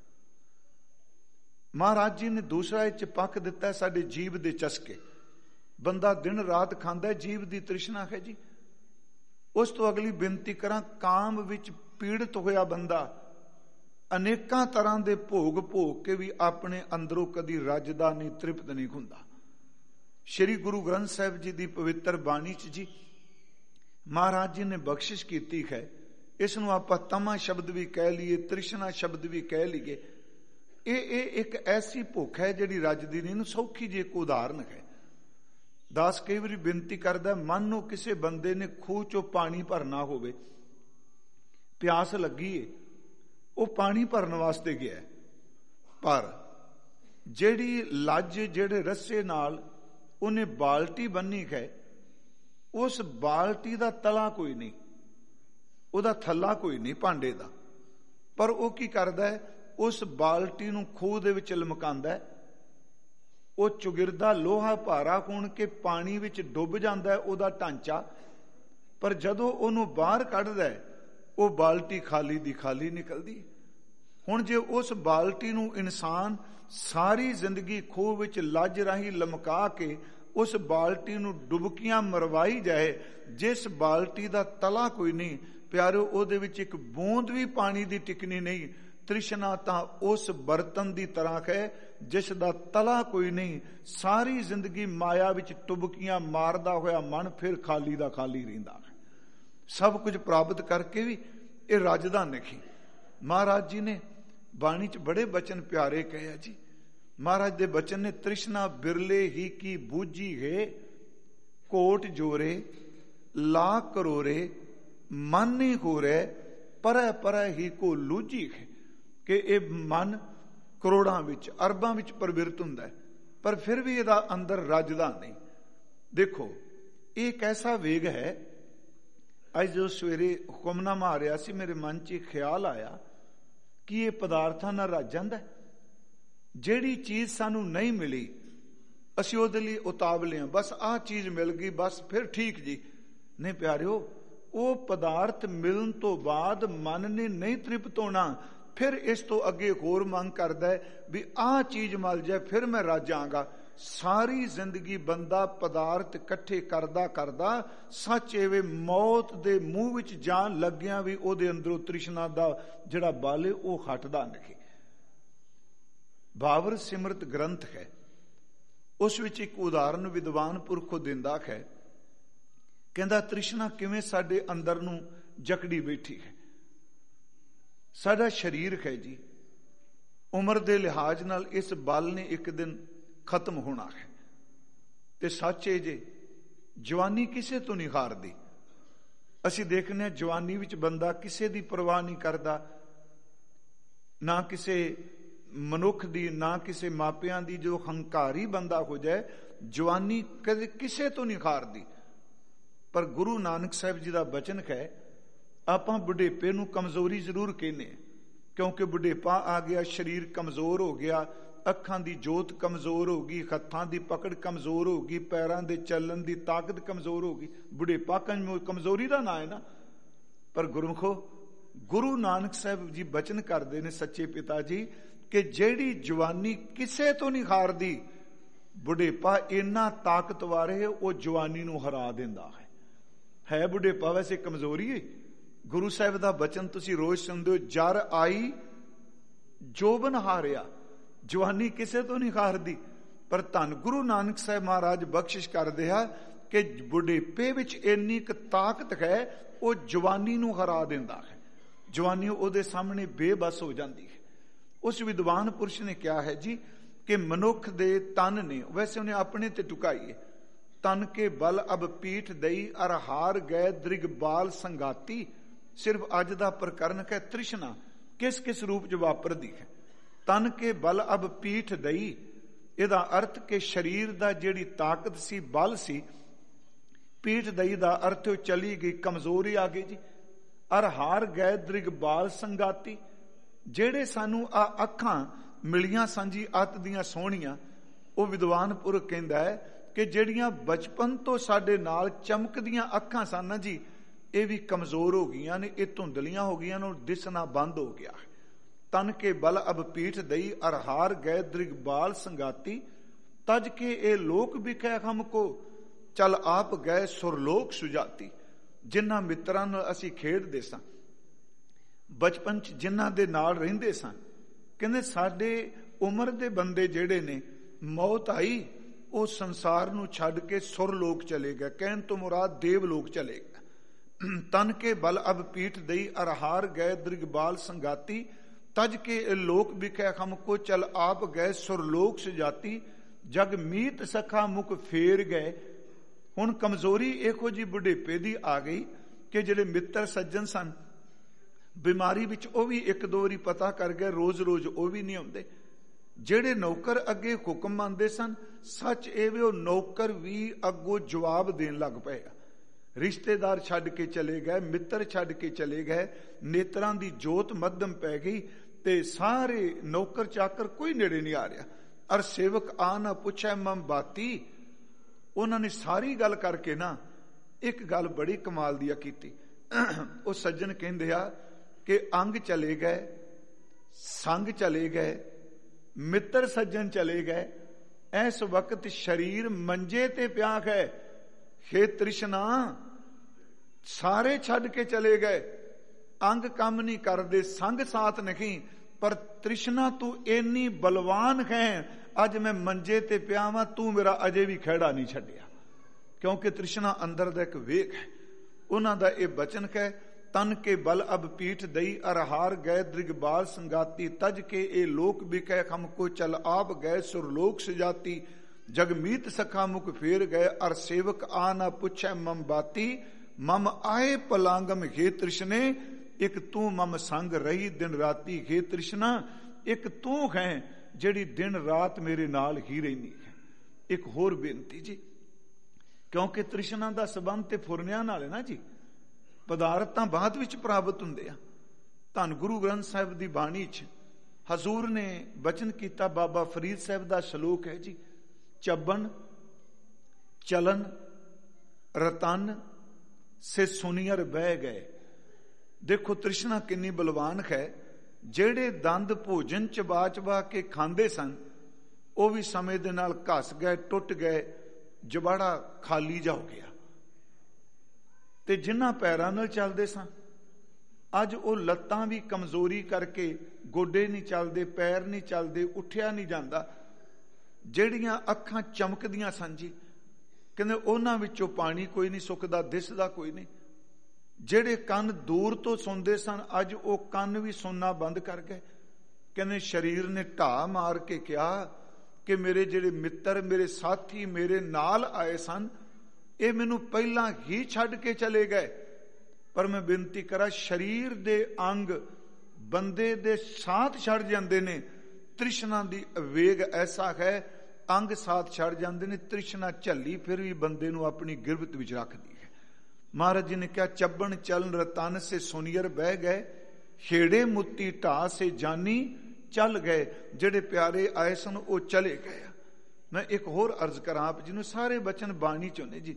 ਮਹਾਰਾਜ ਜੀ ਨੇ ਦੂਸਰਾ ਇਹ 'ਚ ਪੱਖ ਦਿੱਤਾ ਸਾਡੇ ਜੀਵ ਦੇ ਚਸਕੇ। ਬੰਦਾ ਦਿਨ ਰਾਤ ਖਾਂਦਾ, ਜੀਵ ਦੀ ਤ੍ਰਿਸ਼ਨਾ ਹੈ ਜੀ। ਉਸ ਤੋਂ ਅਗਲੀ ਬੇਨਤੀ ਕਰਾਂ, ਕਾਮ ਵਿੱਚ ਪੀੜਿਤ ਹੋਇਆ ਬੰਦਾ ਅਨੇਕਾਂ ਤਰ੍ਹਾਂ ਦੇ ਭੋਗ ਭੋਗ ਕੇ ਵੀ ਆਪਣੇ ਅੰਦਰੋਂ ਕਦੀ ਰੱਜਦਾ ਨਹੀਂ, ਤ੍ਰਿਪਤ ਨਹੀਂ ਹੁੰਦਾ। ਸ਼੍ਰੀ ਗੁਰੂ ਗ੍ਰੰਥ ਸਾਹਿਬ ਜੀ ਦੀ ਪਵਿੱਤਰ ਬਾਣੀ 'ਚ ਜੀ ਮਹਾਰਾਜ ਜੀ ਨੇ ਬਖਸ਼ਿਸ਼ ਕੀਤੀ ਹੈ। ਇਸ ਨੂੰ ਆਪਾਂ ਤਮਾ ਸ਼ਬਦ ਵੀ ਕਹਿ ਲਈਏ, ਤ੍ਰਿਸ਼ਨਾ ਸ਼ਬਦ ਵੀ ਕਹਿ ਲਈਏ। ਇਹ ਇੱਕ ਐਸੀ ਭੁੱਖ ਹੈ ਜਿਹੜੀ ਰੱਜਦੀ ਨਹੀਂ। ਇਹਨੂੰ ਸੌਖੀ ਜਿਹੀ ਇੱਕ ਉਦਾਹਰਨ ਹੈ। ਦਾਸ ਕਈ ਵਾਰੀ ਬੇਨਤੀ ਕਰਦਾ, ਮਨ ਨੂੰ ਕਿਸੇ ਬੰਦੇ ਨੇ ਖੂਹ ਚੋਂ ਪਾਣੀ ਭਰਨਾ ਹੋਵੇ, ਪਿਆਸ ਲੱਗੀ ਏ, ਉਹ ਪਾਣੀ ਭਰਨ ਵਾਸਤੇ ਗਿਆ, ਪਰ ਜਿਹੜੀ ਲੱਜ, ਜਿਹੜੇ ਰੱਸੇ ਨਾਲ ਉਹਨੇ ਬਾਲਟੀ ਬੰਨੀ ਹੈ, ਉਸ ਬਾਲਟੀ ਦਾ ਤਲਾ ਕੋਈ ਨਹੀਂ, ਉਹਦਾ ਥੱਲਾ ਕੋਈ ਨਹੀਂ ਭਾਂਡੇ ਦਾ, ਪਰ ਉਹ ਕੀ ਕਰਦਾ ਹੈ, ਉਸ ਬਾਲਟੀ ਨੂੰ ਖੂਹ ਦੇ ਵਿੱਚ ਲਮਕਾਉਂਦਾ ਹੈ। ਉਹ ਚੁਗਿਰਦਾ ਲੋਹਾ ਭਾਰਾ ਹੋਣ ਕੇ ਪਾਣੀ ਵਿੱਚ ਡੁੱਬ ਜਾਂਦਾ ਹੈ ਉਹਦਾ ਢਾਂਚਾ, ਪਰ ਜਦੋਂ ਉਹਨੂੰ ਬਾਹਰ ਕੱਢਦਾ ਹੈ ਉਹ ਬਾਲਟੀ ਖਾਲੀ ਦੀ ਖਾਲੀ ਨਿਕਲਦੀ। ਹੁਣ ਜੇ ਉਸ ਬਾਲਟੀ ਨੂੰ ਇਨਸਾਨ ਸਾਰੀ ਜ਼ਿੰਦਗੀ ਖੂਹ ਵਿੱਚ ਲੱਜ ਰਾਹੀਂ ਲਮਕਾ ਕੇ ਉਸ ਬਾਲਟੀ ਨੂੰ ਡੁਬਕੀਆਂ ਮਰਵਾਈ ਜਾਏ, ਜਿਸ ਬਾਲਟੀ ਦਾ ਤਲਾ ਕੋਈ ਨਹੀਂ, ਪਿਆਰਿਓ ਉਹਦੇ ਵਿੱਚ ਇੱਕ ਬੂੰਦ ਵੀ ਪਾਣੀ ਦੀ ਟਿਕਣੀ ਨਹੀਂ। ਤ੍ਰਿਸ਼ਨਾ ਤਾਂ ਉਸ ਬਰਤਨ ਦੀ ਤਰ੍ਹਾਂ ਹੈ ਜਿਸ ਦਾ ਤਲਾ ਕੋਈ ਨਹੀਂ। ਸਾਰੀ ਜ਼ਿੰਦਗੀ ਮਾਇਆ ਵਿੱਚ ਟੁਬਕੀਆਂ ਮਾਰਦਾ ਹੋਇਆ ਮਨ ਫਿਰ ਖਾਲੀ ਦਾ ਖਾਲੀ ਰਹਿੰਦਾ ਹੈ। ਸਭ ਕੁਝ ਪ੍ਰਾਪਤ ਕਰਕੇ ਵੀ ਇਹ ਰੱਜਦਾ ਨਹੀਂ। ਮਹਾਰਾਜ ਜੀ ਨੇ ਬਾਣੀ 'ਚ ਬੜੇ ਬਚਨ ਪਿਆਰੇ ਕਹੇ ਆ ਜੀ। ਮਹਾਰਾਜ ਦੇ ਬਚਨ ਨੇ, ਤ੍ਰਿਸ਼ਨਾ ਬਿਰਲੇ ਹੀ ਕੀ ਬੂਝੀ ਹੈ, ਕੋਟ ਜੋਰੇ ਲਾ ਕਰੋਰੇ, ਮਨ ਨਹੀਂ ਹੋ ਰਹੇ ਪਰੈ ਪਰੈ ਹੀ ਕੋ ਲੂਝੀ ਹੈ। ਕਿ ਇਹ ਮਨ ਕਰੋੜਾਂ ਵਿੱਚ, ਅਰਬਾਂ ਵਿੱਚ ਪ੍ਰਵਿਰਤ ਹੁੰਦਾ ਹੈ, ਪਰ ਫਿਰ ਵੀ ਇਹਦਾ ਅੰਦਰ ਰੱਜਦਾ ਨਹੀਂ। ਦੇਖੋ, ਇਹ ਇੱਕ ਐਸਾ ਵੇਗ ਹੈ। ਅੱਜ ਜੋ ਸਵੇਰੇ ਹੁਕਮਨਾਮਾ ਆ ਰਿਹਾ ਸੀ, ਮੇਰੇ ਮਨ 'ਚ ਖਿਆਲ ਆਇਆ ਕਿ ਇਹ ਪਦਾਰਥਾਂ ਨਾਲ ਰੱਜ ਜਾਂਦਾ। ਜਿਹੜੀ ਚੀਜ਼ ਸਾਨੂੰ ਨਹੀਂ ਮਿਲੀ, ਅਸੀਂ ਉਹਦੇ ਲਈ ਉਤਾਵਲੇ ਹਾਂ, ਬਸ ਆਹ ਚੀਜ਼ ਮਿਲ ਗਈ, ਬਸ ਫਿਰ ਠੀਕ ਜੀ। ਨਹੀਂ ਪਿਆਰਿਓ, ਉਹ ਪਦਾਰਥ ਮਿਲਣ ਤੋਂ ਬਾਅਦ ਮਨ ਨੇ ਨਹੀਂ ਤ੍ਰਿਪਤ ਹੋਣਾ, ਫਿਰ ਇਸ ਤੋਂ ਅੱਗੇ ਹੋਰ ਮੰਗ ਕਰਦਾ ਹੈ ਵੀ ਆਹ ਚੀਜ਼ ਮਿਲ ਜਾਏ ਫਿਰ ਮੈਂ ਰੱਜ ਜਾਵਾਂਗਾ। ਸਾਰੀ ਜ਼ਿੰਦਗੀ ਬੰਦਾ ਪਦਾਰਥ ਇਕੱਠੇ ਕਰਦਾ ਕਰਦਾ, ਸੱਚ ਐਵੇਂ ਮੌਤ ਦੇ ਮੂੰਹ ਵਿੱਚ ਜਾਣ ਲੱਗਿਆ ਵੀ ਉਹਦੇ ਅੰਦਰੋਂ ਤ੍ਰਿਸ਼ਨਾ ਦਾ ਜਿਹੜਾ ਬਲ ਹੈ ਉਹ ਹਟਦਾ ਨਹੀਂ। ਬਾਬਰ ਸਿਮਰਤ ਗ੍ਰੰਥ ਹੈ, ਉਸ ਵਿੱਚ ਇੱਕ ਉਦਾਹਰਨ ਵਿਦਵਾਨ ਪੁਰਖੋਂ ਦਿੰਦਾ ਹੈ। ਕਹਿੰਦਾ ਤ੍ਰਿਸ਼ਨਾ ਕਿਵੇਂ ਸਾਡੇ ਅੰਦਰ ਨੂੰ ਜਕੜੀ ਬੈਠੀ ਹੈ। ਸਾਡਾ ਸਰੀਰ ਹੈ ਜੀ, ਉਮਰ ਦੇ ਲਿਹਾਜ਼ ਨਾਲ ਇਸ ਬਲ ਨੇ ਇੱਕ ਦਿਨ ਖਤਮ ਹੋਣਾ ਹੈ। ਤੇ ਸੱਚ ਹੈ ਜੇ ਜਵਾਨੀ ਕਿਸੇ ਤੋਂ ਨਹੀਂ ਹਾਰਦੀ। ਅਸੀਂ ਦੇਖਦੇ ਹਾਂ ਜਵਾਨੀ ਵਿੱਚ ਬੰਦਾ ਕਿਸੇ ਦੀ ਪਰਵਾਹ ਨਹੀਂ ਕਰਦਾ, ਨਾ ਕਿਸੇ ਮਨੁੱਖ ਦੀ, ਨਾ ਕਿਸੇ ਮਾਪਿਆਂ ਦੀ। ਜੋ ਹੰਕਾਰੀ ਬੰਦਾ ਹੋ ਜਾਏ, ਜਵਾਨੀ ਕਦੇ ਕਿਸੇ ਤੋਂ ਨਹੀਂ ਹਾਰਦੀ। ਪਰ ਗੁਰੂ ਨਾਨਕ ਸਾਹਿਬ ਜੀ ਦਾ ਬਚਨ ਹੈ, ਆਪਾਂ ਬੁਢੇਪੇ ਨੂੰ ਕਮਜ਼ੋਰੀ ਜ਼ਰੂਰ ਕਹਿੰਦੇ, ਕਿਉਂਕਿ ਬੁਢੇਪਾ ਆ ਗਿਆ, ਸਰੀਰ ਕਮਜ਼ੋਰ ਹੋ ਗਿਆ, ਅੱਖਾਂ ਦੀ ਜੋਤ ਕਮਜ਼ੋਰ ਹੋ ਗਈ, ਹੱਥਾਂ ਦੀ ਪਕੜ ਕਮਜ਼ੋਰ ਹੋ ਗਈ, ਪੈਰਾਂ ਦੇ ਚੱਲਣ ਦੀ ਤਾਕਤ ਕਮਜ਼ੋਰ ਹੋ ਗਈ। ਬੁਢੇਪਾ ਕਮਜ਼ੋਰੀ ਦਾ ਨਾਂ ਹੈ ਨਾ। ਪਰ ਗੁਰਮੁਖੋ, ਗੁਰੂ ਨਾਨਕ ਸਾਹਿਬ ਜੀ ਬਚਨ ਕਰਦੇ ਨੇ, ਸੱਚੇ ਪਿਤਾ ਜੀ, ਕਿ ਜਿਹੜੀ ਜਵਾਨੀ ਕਿਸੇ ਤੋਂ ਨਹੀਂ ਹਾਰਦੀ, ਬੁਢੇਪਾ ਇੰਨਾ ਤਾਕਤਵਰ ਹੈ, ਉਹ ਜਵਾਨੀ ਨੂੰ ਹਰਾ ਦਿੰਦਾ ਹੈ। ਬੁਢੇਪਾ ਵੈਸੇ ਕਮਜ਼ੋਰੀ ਹੈ। ਗੁਰੂ ਸਾਹਿਬ ਦਾ ਬਚਨ ਤੁਸੀਂ ਰੋਜ਼ ਸੁਣਦੇ ਹੋ, ਜਰ ਆਈ ਜੋਬਨ ਹਾਰਿਆ। ਜਵਾਨੀ ਕਿਸੇ ਤੋਂ ਨਹੀਂ ਹਾਰਦੀ, ਪਰ ਧੰਨ ਗੁਰੂ ਨਾਨਕ ਸਾਹਿਬ ਮਹਾਰਾਜ ਬਖਸ਼ਿਸ਼ ਕਰਦੇ ਆ ਕਿ ਬੁਢੇਪੇ ਵਿੱਚ ਇੰਨੀ ਕੁ ਤਾਕਤ ਹੈ, ਉਹ ਜਵਾਨੀ ਨੂੰ ਹਰਾ ਦਿੰਦਾ ਹੈ। ਜਵਾਨੀ ਉਹਦੇ ਸਾਹਮਣੇ ਬੇਬਸ ਹੋ ਜਾਂਦੀ ਹੈ। ਉਸ ਵਿਦਵਾਨ ਪੁਰਸ਼ ਨੇ ਕਿਹਾ ਹੈ ਜੀ ਕਿ ਮਨੁੱਖ ਦੇ ਤਨ ਨੇ, ਵੈਸੇ ਉਹਨੇ ਆਪਣੇ ਤੇ ਟੁਕਾਈ ਹੈ, ਤਨ ਕੇ ਬਲ ਅਬ ਪੀਠ ਦਈ ਅਰ ਹਾਰ ਗਏ ਦ੍ਰਿਗ ਬਾਲ ਸੰਗਾਤੀ। ਸਿਰਫ ਅੱਜ ਦਾ ਪ੍ਰਕਰਨ ਹੈ ਤ੍ਰਿਸ਼ਨਾ ਕਿਸ ਕਿਸ ਰੂਪ 'ਚ ਵਾਪਰਦੀ ਹੈ। ਤਨ ਕੇ ਬਲ ਅਬ ਪੀਠ ਦਈ, ਇਹਦਾ ਅਰਥ ਕਿ ਸਰੀਰ ਦਾ ਜਿਹੜੀ ਤਾਕਤ ਸੀ, ਬਲ ਸੀ। ਪੀਠ ਦਈ ਦਾ ਅਰਥ ਉਹ ਚਲੀ ਗਈ, ਕਮਜ਼ੋਰੀ ਆ ਗਈ ਜੀ। ਅਰ ਹਾਰ ਗਏ ਦ੍ਰਿਗ ਬਾਲ ਸੰਗਾਤੀ, ਜਿਹੜੇ ਸਾਨੂੰ ਆ ਅੱਖਾਂ ਮਿਲੀਆਂ ਸਾਂਝੀ ਅੱਤ ਦੀਆਂ ਸੋਹਣੀਆਂ। ਉਹ ਵਿਦਵਾਨ ਪੁਰਖ ਕਹਿੰਦਾ ਹੈ ਕਿ ਜਿਹੜੀਆਂ ਬਚਪਨ ਤੋਂ ਸਾਡੇ ਨਾਲ ਚਮਕਦੀਆਂ ਅੱਖਾਂ ਸਨ ਨਾ ਜੀ, ਇਹ ਵੀ ਕਮਜ਼ੋਰ ਹੋ ਗਈਆਂ ਨੇ, ਇਹ ਧੁੰਦਲੀਆਂ ਹੋ ਗਈਆਂ ਨੇ, ਦਿਸਣਾ ਬੰਦ ਹੋ ਗਿਆ। ਤਨ ਕੇ ਬਲ ਅਬ ਪੀਠ ਦਈ ਅਰ ਹਾਰ ਗਏ ਦ੍ਰਿਗਬਾਲ ਸੰਗਾਤੀ, ਤਜ ਕੇ ਇਹ ਲੋਕ ਵਿਖੇ ਹਮ ਕੋ ਚਲ ਆਪ ਗਏ ਸੁਰਲੋਕ ਸੁਜਾਤੀ। ਜਿਨ੍ਹਾਂ ਮਿੱਤਰਾਂ ਨਾਲ ਅਸੀਂ ਖੇਡਦੇ ਸਾਂ ਬਚਪਨ 'ਚ, ਜਿਨ੍ਹਾਂ ਦੇ ਨਾਲ ਰਹਿੰਦੇ ਸਾਂ, ਕਹਿੰਦੇ ਸਾਡੇ ਉਮਰ ਦੇ ਬੰਦੇ ਜਿਹੜੇ ਨੇ, ਮੌਤ ਆਈ ਉਹ ਸੰਸਾਰ ਨੂੰ ਛੱਡ ਕੇ ਸੁਰਲੋਕ ਚਲੇ ਗਏ। ਕਹਿਣ ਤੋਂ ਮੁਰਾਦ ਦੇਵ ਲੋਕ ਚਲੇ ਗਏ। ਤਨ ਕੇ ਬਲ ਅਬ ਪੀਠ ਦਈ ਅਰ ਹਾਰ ਗਏ ਦ੍ਰਿਗਬਾਲ ਸੰਗਾਤੀ, ਤਜ ਕੇ ਇਹ ਲੋਕ ਵਿਖੇ ਹਮ ਕੋ ਚਲ ਆਪ ਗਏ ਸੁਰਲੋਕ ਸੁਜਾਤੀ। ਜਗ ਮੀਤ ਸਖਾ ਮੁਖ ਫੇਰ ਗਏ। ਹੁਣ ਕਮਜ਼ੋਰੀ ਇਹੋ ਜਿਹੀ ਬੁਢੇਪੇ ਦੀ ਆ ਗਈ ਕਿ ਜਿਹੜੇ ਮਿੱਤਰ ਸੱਜਣ ਸਨ ਬਿਮਾਰੀ ਵਿੱਚ, ਉਹ ਵੀ ਇੱਕ ਦੋ ਵਾਰੀ ਪਤਾ ਕਰ ਗਏ, ਰੋਜ਼ ਰੋਜ਼ ਉਹ ਵੀ ਨਹੀਂ ਆਉਂਦੇ। ਜਿਹੜੇ ਨੌਕਰ ਅੱਗੇ ਹੁਕਮ ਮੰਨਦੇ ਸਨ, ਸੱਚ ਇਹ ਵੀ ਉਹ ਨੌਕਰ ਵੀ ਅੱਗੋਂ ਜਵਾਬ ਦੇਣ ਲੱਗ ਪਏ। ਰਿਸ਼ਤੇਦਾਰ ਛੱਡ ਕੇ ਚਲੇ ਗਏ, ਮਿੱਤਰ ਛੱਡ ਕੇ ਚਲੇ ਗਏ, ਨੇਤਰਾਂ ਦੀ ਜੋਤ ਮੱਧਮ ਪੈ ਗਈ ਤੇ ਸਾਰੇ ਨੌਕਰ ਚਾਕਰ ਕੋਈ ਨੇੜੇ ਨਹੀਂ ਆ ਰਿਹਾ। ਅਰ ਸੇਵਕ ਆ ਨਾ ਪੁੱਛੈ ਮਮ ਬਾਤੀ। ਉਹਨਾਂ ਨੇ ਸਾਰੀ ਗੱਲ ਕਰਕੇ ਨਾ ਇੱਕ ਗੱਲ ਬੜੀ ਕਮਾਲ ਦੀ ਕੀਤੀ। ਉਹ ਸੱਜਣ ਕਹਿੰਦੇ ਆ ਕਿ ਅੰਗ ਚਲੇ ਗਏ, ਸੰਗ ਚਲੇ ਗਏ, ਮਿੱਤਰ ਸੱਜਣ ਚਲੇ ਗਏ, ਇਸ ਵਕਤ ਸਰੀਰ ਮੰਜੇ ਤੇ ਪਿਆ ਹੈ। ਹੇ ਤ੍ਰਿਸ਼ਨਾ, ਸਾਰੇ ਛੱਡ ਕੇ ਚਲੇ ਗਏ, ਅੰਗ ਕੰਮ ਨਹੀਂ ਕਰਦੇ, ਸੰਗ ਸਾਥ ਨਹੀਂ, ਪਰ ਤ੍ਰਿਸ਼ਨਾ ਤੂੰ ਇੰਨੀ ਬਲਵਾਨ ਹੈ, ਅੱਜ ਮੈਂ ਮੰਜੇ ਤੇ ਪਿਆ ਵਾਂ, ਤੂੰ ਮੇਰਾ ਅਜੇ ਵੀ ਖਹਿੜਾ ਨਹੀਂ ਛੱਡਿਆ। ਕਿਉਂਕਿ ਤ੍ਰਿਸ਼ਨਾ ਅੰਦਰ ਦਾ ਇੱਕ ਵੇਗ ਹੈ। ਉਹਨਾਂ ਦਾ ਇਹ ਬਚਨ ਹੈ, ਤਨ ਕੇ ਬਲ ਅਬ ਪੀਠ ਦਈ ਅਰ ਹਾਰ ਗਏ ਦ੍ਰਿਗਬਾਲ ਸੰਗਾਤੀ, ਤਜ ਕੇ ਇਹ ਲੋਕ ਵਿਖੇ ਹਮ ਕੋ ਚਲ ਆਪ ਗਏ ਸੁਰਲੋਕ ਸੁਜਾਤੀ। ਜਗਮੀਤ ਸਖਾ ਮੁਖ ਫੇਰ ਗਏ ਅਰ ਸੇਵਕ ਆ ਨਾ ਪੁੱਛੈ ਮਮ ਬਾਤੀ। ਮਮ ਆਏ ਪਲਾਂਗਮ ਹੇ ਤ੍ਰਿਸ਼ਨੇ, ਇੱਕ ਤੂੰ ਮਮ ਸੰਗ ਰਹੀ ਦਿਨ ਰਾਤੀ। ਹੇ ਤ੍ਰਿਸ਼ਨਾ, ਇੱਕ ਤੂੰ ਹੈ ਜਿਹੜੀ ਦਿਨ ਰਾਤ ਮੇਰੇ ਨਾਲ ਹੀ ਰਹਿੰਦੀ ਹੈ। ਇੱਕ ਹੋਰ ਬੇਨਤੀ ਜੀ, ਕਿਉਂਕਿ ਤ੍ਰਿਸ਼ਨਾ ਦਾ ਸੰਬੰਧ ਤੇ ਫੁਰਨਿਆਂ ਨਾਲ ਹੈ ਨਾ ਜੀ, ਪਦਾਰਥ ਤਾਂ ਬਾਅਦ ਵਿੱਚ ਪ੍ਰਾਪਤ ਹੁੰਦੇ ਆ। ਧੰਨ ਗੁਰੂ ਗ੍ਰੰਥ ਸਾਹਿਬ ਦੀ ਬਾਣੀ 'ਚ ਹਜ਼ੂਰ ਨੇ ਬਚਨ ਕੀਤਾ, ਬਾਬਾ ਫਰੀਦ ਸਾਹਿਬ ਦਾ ਸ਼ਲੋਕ ਹੈ ਜੀ, ਚੱਬਨ ਚਲਨ ਰਤਨ ਸੇ ਸੁਨੀਅਰ ਬਹਿ ਗਏ। ਦੇਖੋ ਤ੍ਰਿਸ਼ਨਾ ਕਿੰਨੀ ਬਲਵਾਨ ਹੈ। ਜਿਹੜੇ ਦੰਦ ਭੋਜਨ ਚਬਾ ਚਬਾ ਕੇ ਖਾਂਦੇ ਸਨ, ਉਹ ਵੀ ਸਮੇਂ ਦੇ ਨਾਲ ਘਸ ਗਏ, ਟੁੱਟ ਗਏ, ਜਬਾੜਾ ਖਾਲੀ ਜਾ ਹੋ ਗਿਆ। ਤੇ ਜਿਨ੍ਹਾਂ ਪੈਰਾਂ ਨਾਲ ਚੱਲਦੇ ਸਨ, ਅੱਜ ਉਹ ਲੱਤਾਂ ਵੀ ਕਮਜ਼ੋਰੀ ਕਰਕੇ ਗੋਡੇ ਨਹੀਂ ਚੱਲਦੇ, ਪੈਰ ਨਹੀਂ ਚੱਲਦੇ, ਉੱਠਿਆ ਨਹੀਂ ਜਾਂਦਾ। ਜਿਹੜੀਆਂ ਅੱਖਾਂ ਚਮਕਦੀਆਂ ਸਨ ਜੀ, ਕਹਿੰਦੇ ਉਹਨਾਂ ਵਿੱਚੋਂ ਪਾਣੀ ਕੋਈ ਨਹੀਂ ਸੁੱਕਦਾ, ਦਿਸਦਾ ਕੋਈ ਨਹੀਂ। ਜਿਹੜੇ ਕੰਨ ਦੂਰ ਤੋਂ ਸੁਣਦੇ ਸਨ, ਅੱਜ ਉਹ ਕੰਨ ਵੀ ਸੁਣਨਾ ਬੰਦ ਕਰ ਗਏ। ਕਹਿੰਦੇ ਸਰੀਰ ਨੇ ਢਾਹ ਮਾਰ ਕੇ ਕਿਹਾ ਕਿ ਮੇਰੇ ਜਿਹੜੇ ਮਿੱਤਰ, ਮੇਰੇ ਸਾਥੀ ਮੇਰੇ ਨਾਲ ਆਏ ਸਨ, ਇਹ ਮੈਨੂੰ ਪਹਿਲਾਂ ਹੀ ਛੱਡ ਕੇ ਚਲੇ ਗਏ। ਪਰ ਮੈਂ ਬੇਨਤੀ ਕਰਾਂ, ਸਰੀਰ ਦੇ ਅੰਗ ਬੰਦੇ ਦੇ ਸਾਥ ਛੱਡ ਜਾਂਦੇ ਨੇ। ਤ੍ਰਿਸ਼ਨਾ ਦੀ ਵੇਗ ਐਸਾ ਹੈ, ਅੰਗ ਸਾਥ ਛੱਡ ਜਾਂਦੇ ਨੇ, ਤ੍ਰਿਸ਼ਨਾ ਝੱਲੀ ਫਿਰ ਵੀ ਬੰਦੇ ਨੂੰ ਆਪਣੀ ਗਿਰਫਤ ਵਿੱਚ ਰੱਖਦੀ ਹੈ। ਮਹਾਰਾਜ ਜੀ ਨੇ ਕਿਹਾ, ਚੱਬਣ ਚਲਨ ਰਤਨ ਸੇ ਸੁਨੀਅਰ ਬਹਿ ਗਏ, ਖੇੜੇ ਮੁੱਤੀ ਢਾਹ ਸੇ ਜਾਨੀ ਚੱਲ ਗਏ। ਜਿਹੜੇ ਪਿਆਰੇ ਆਏ ਸਨ ਉਹ ਚਲੇ ਗਏ। ਮੈਂ ਇੱਕ ਹੋਰ ਅਰਜ਼ ਕਰਾਂ ਆਪ ਜੀ ਨੂੰ, ਸਾਰੇ ਬਚਨ ਬਾਣੀ ਚੋਂ ਨੇ ਜੀ।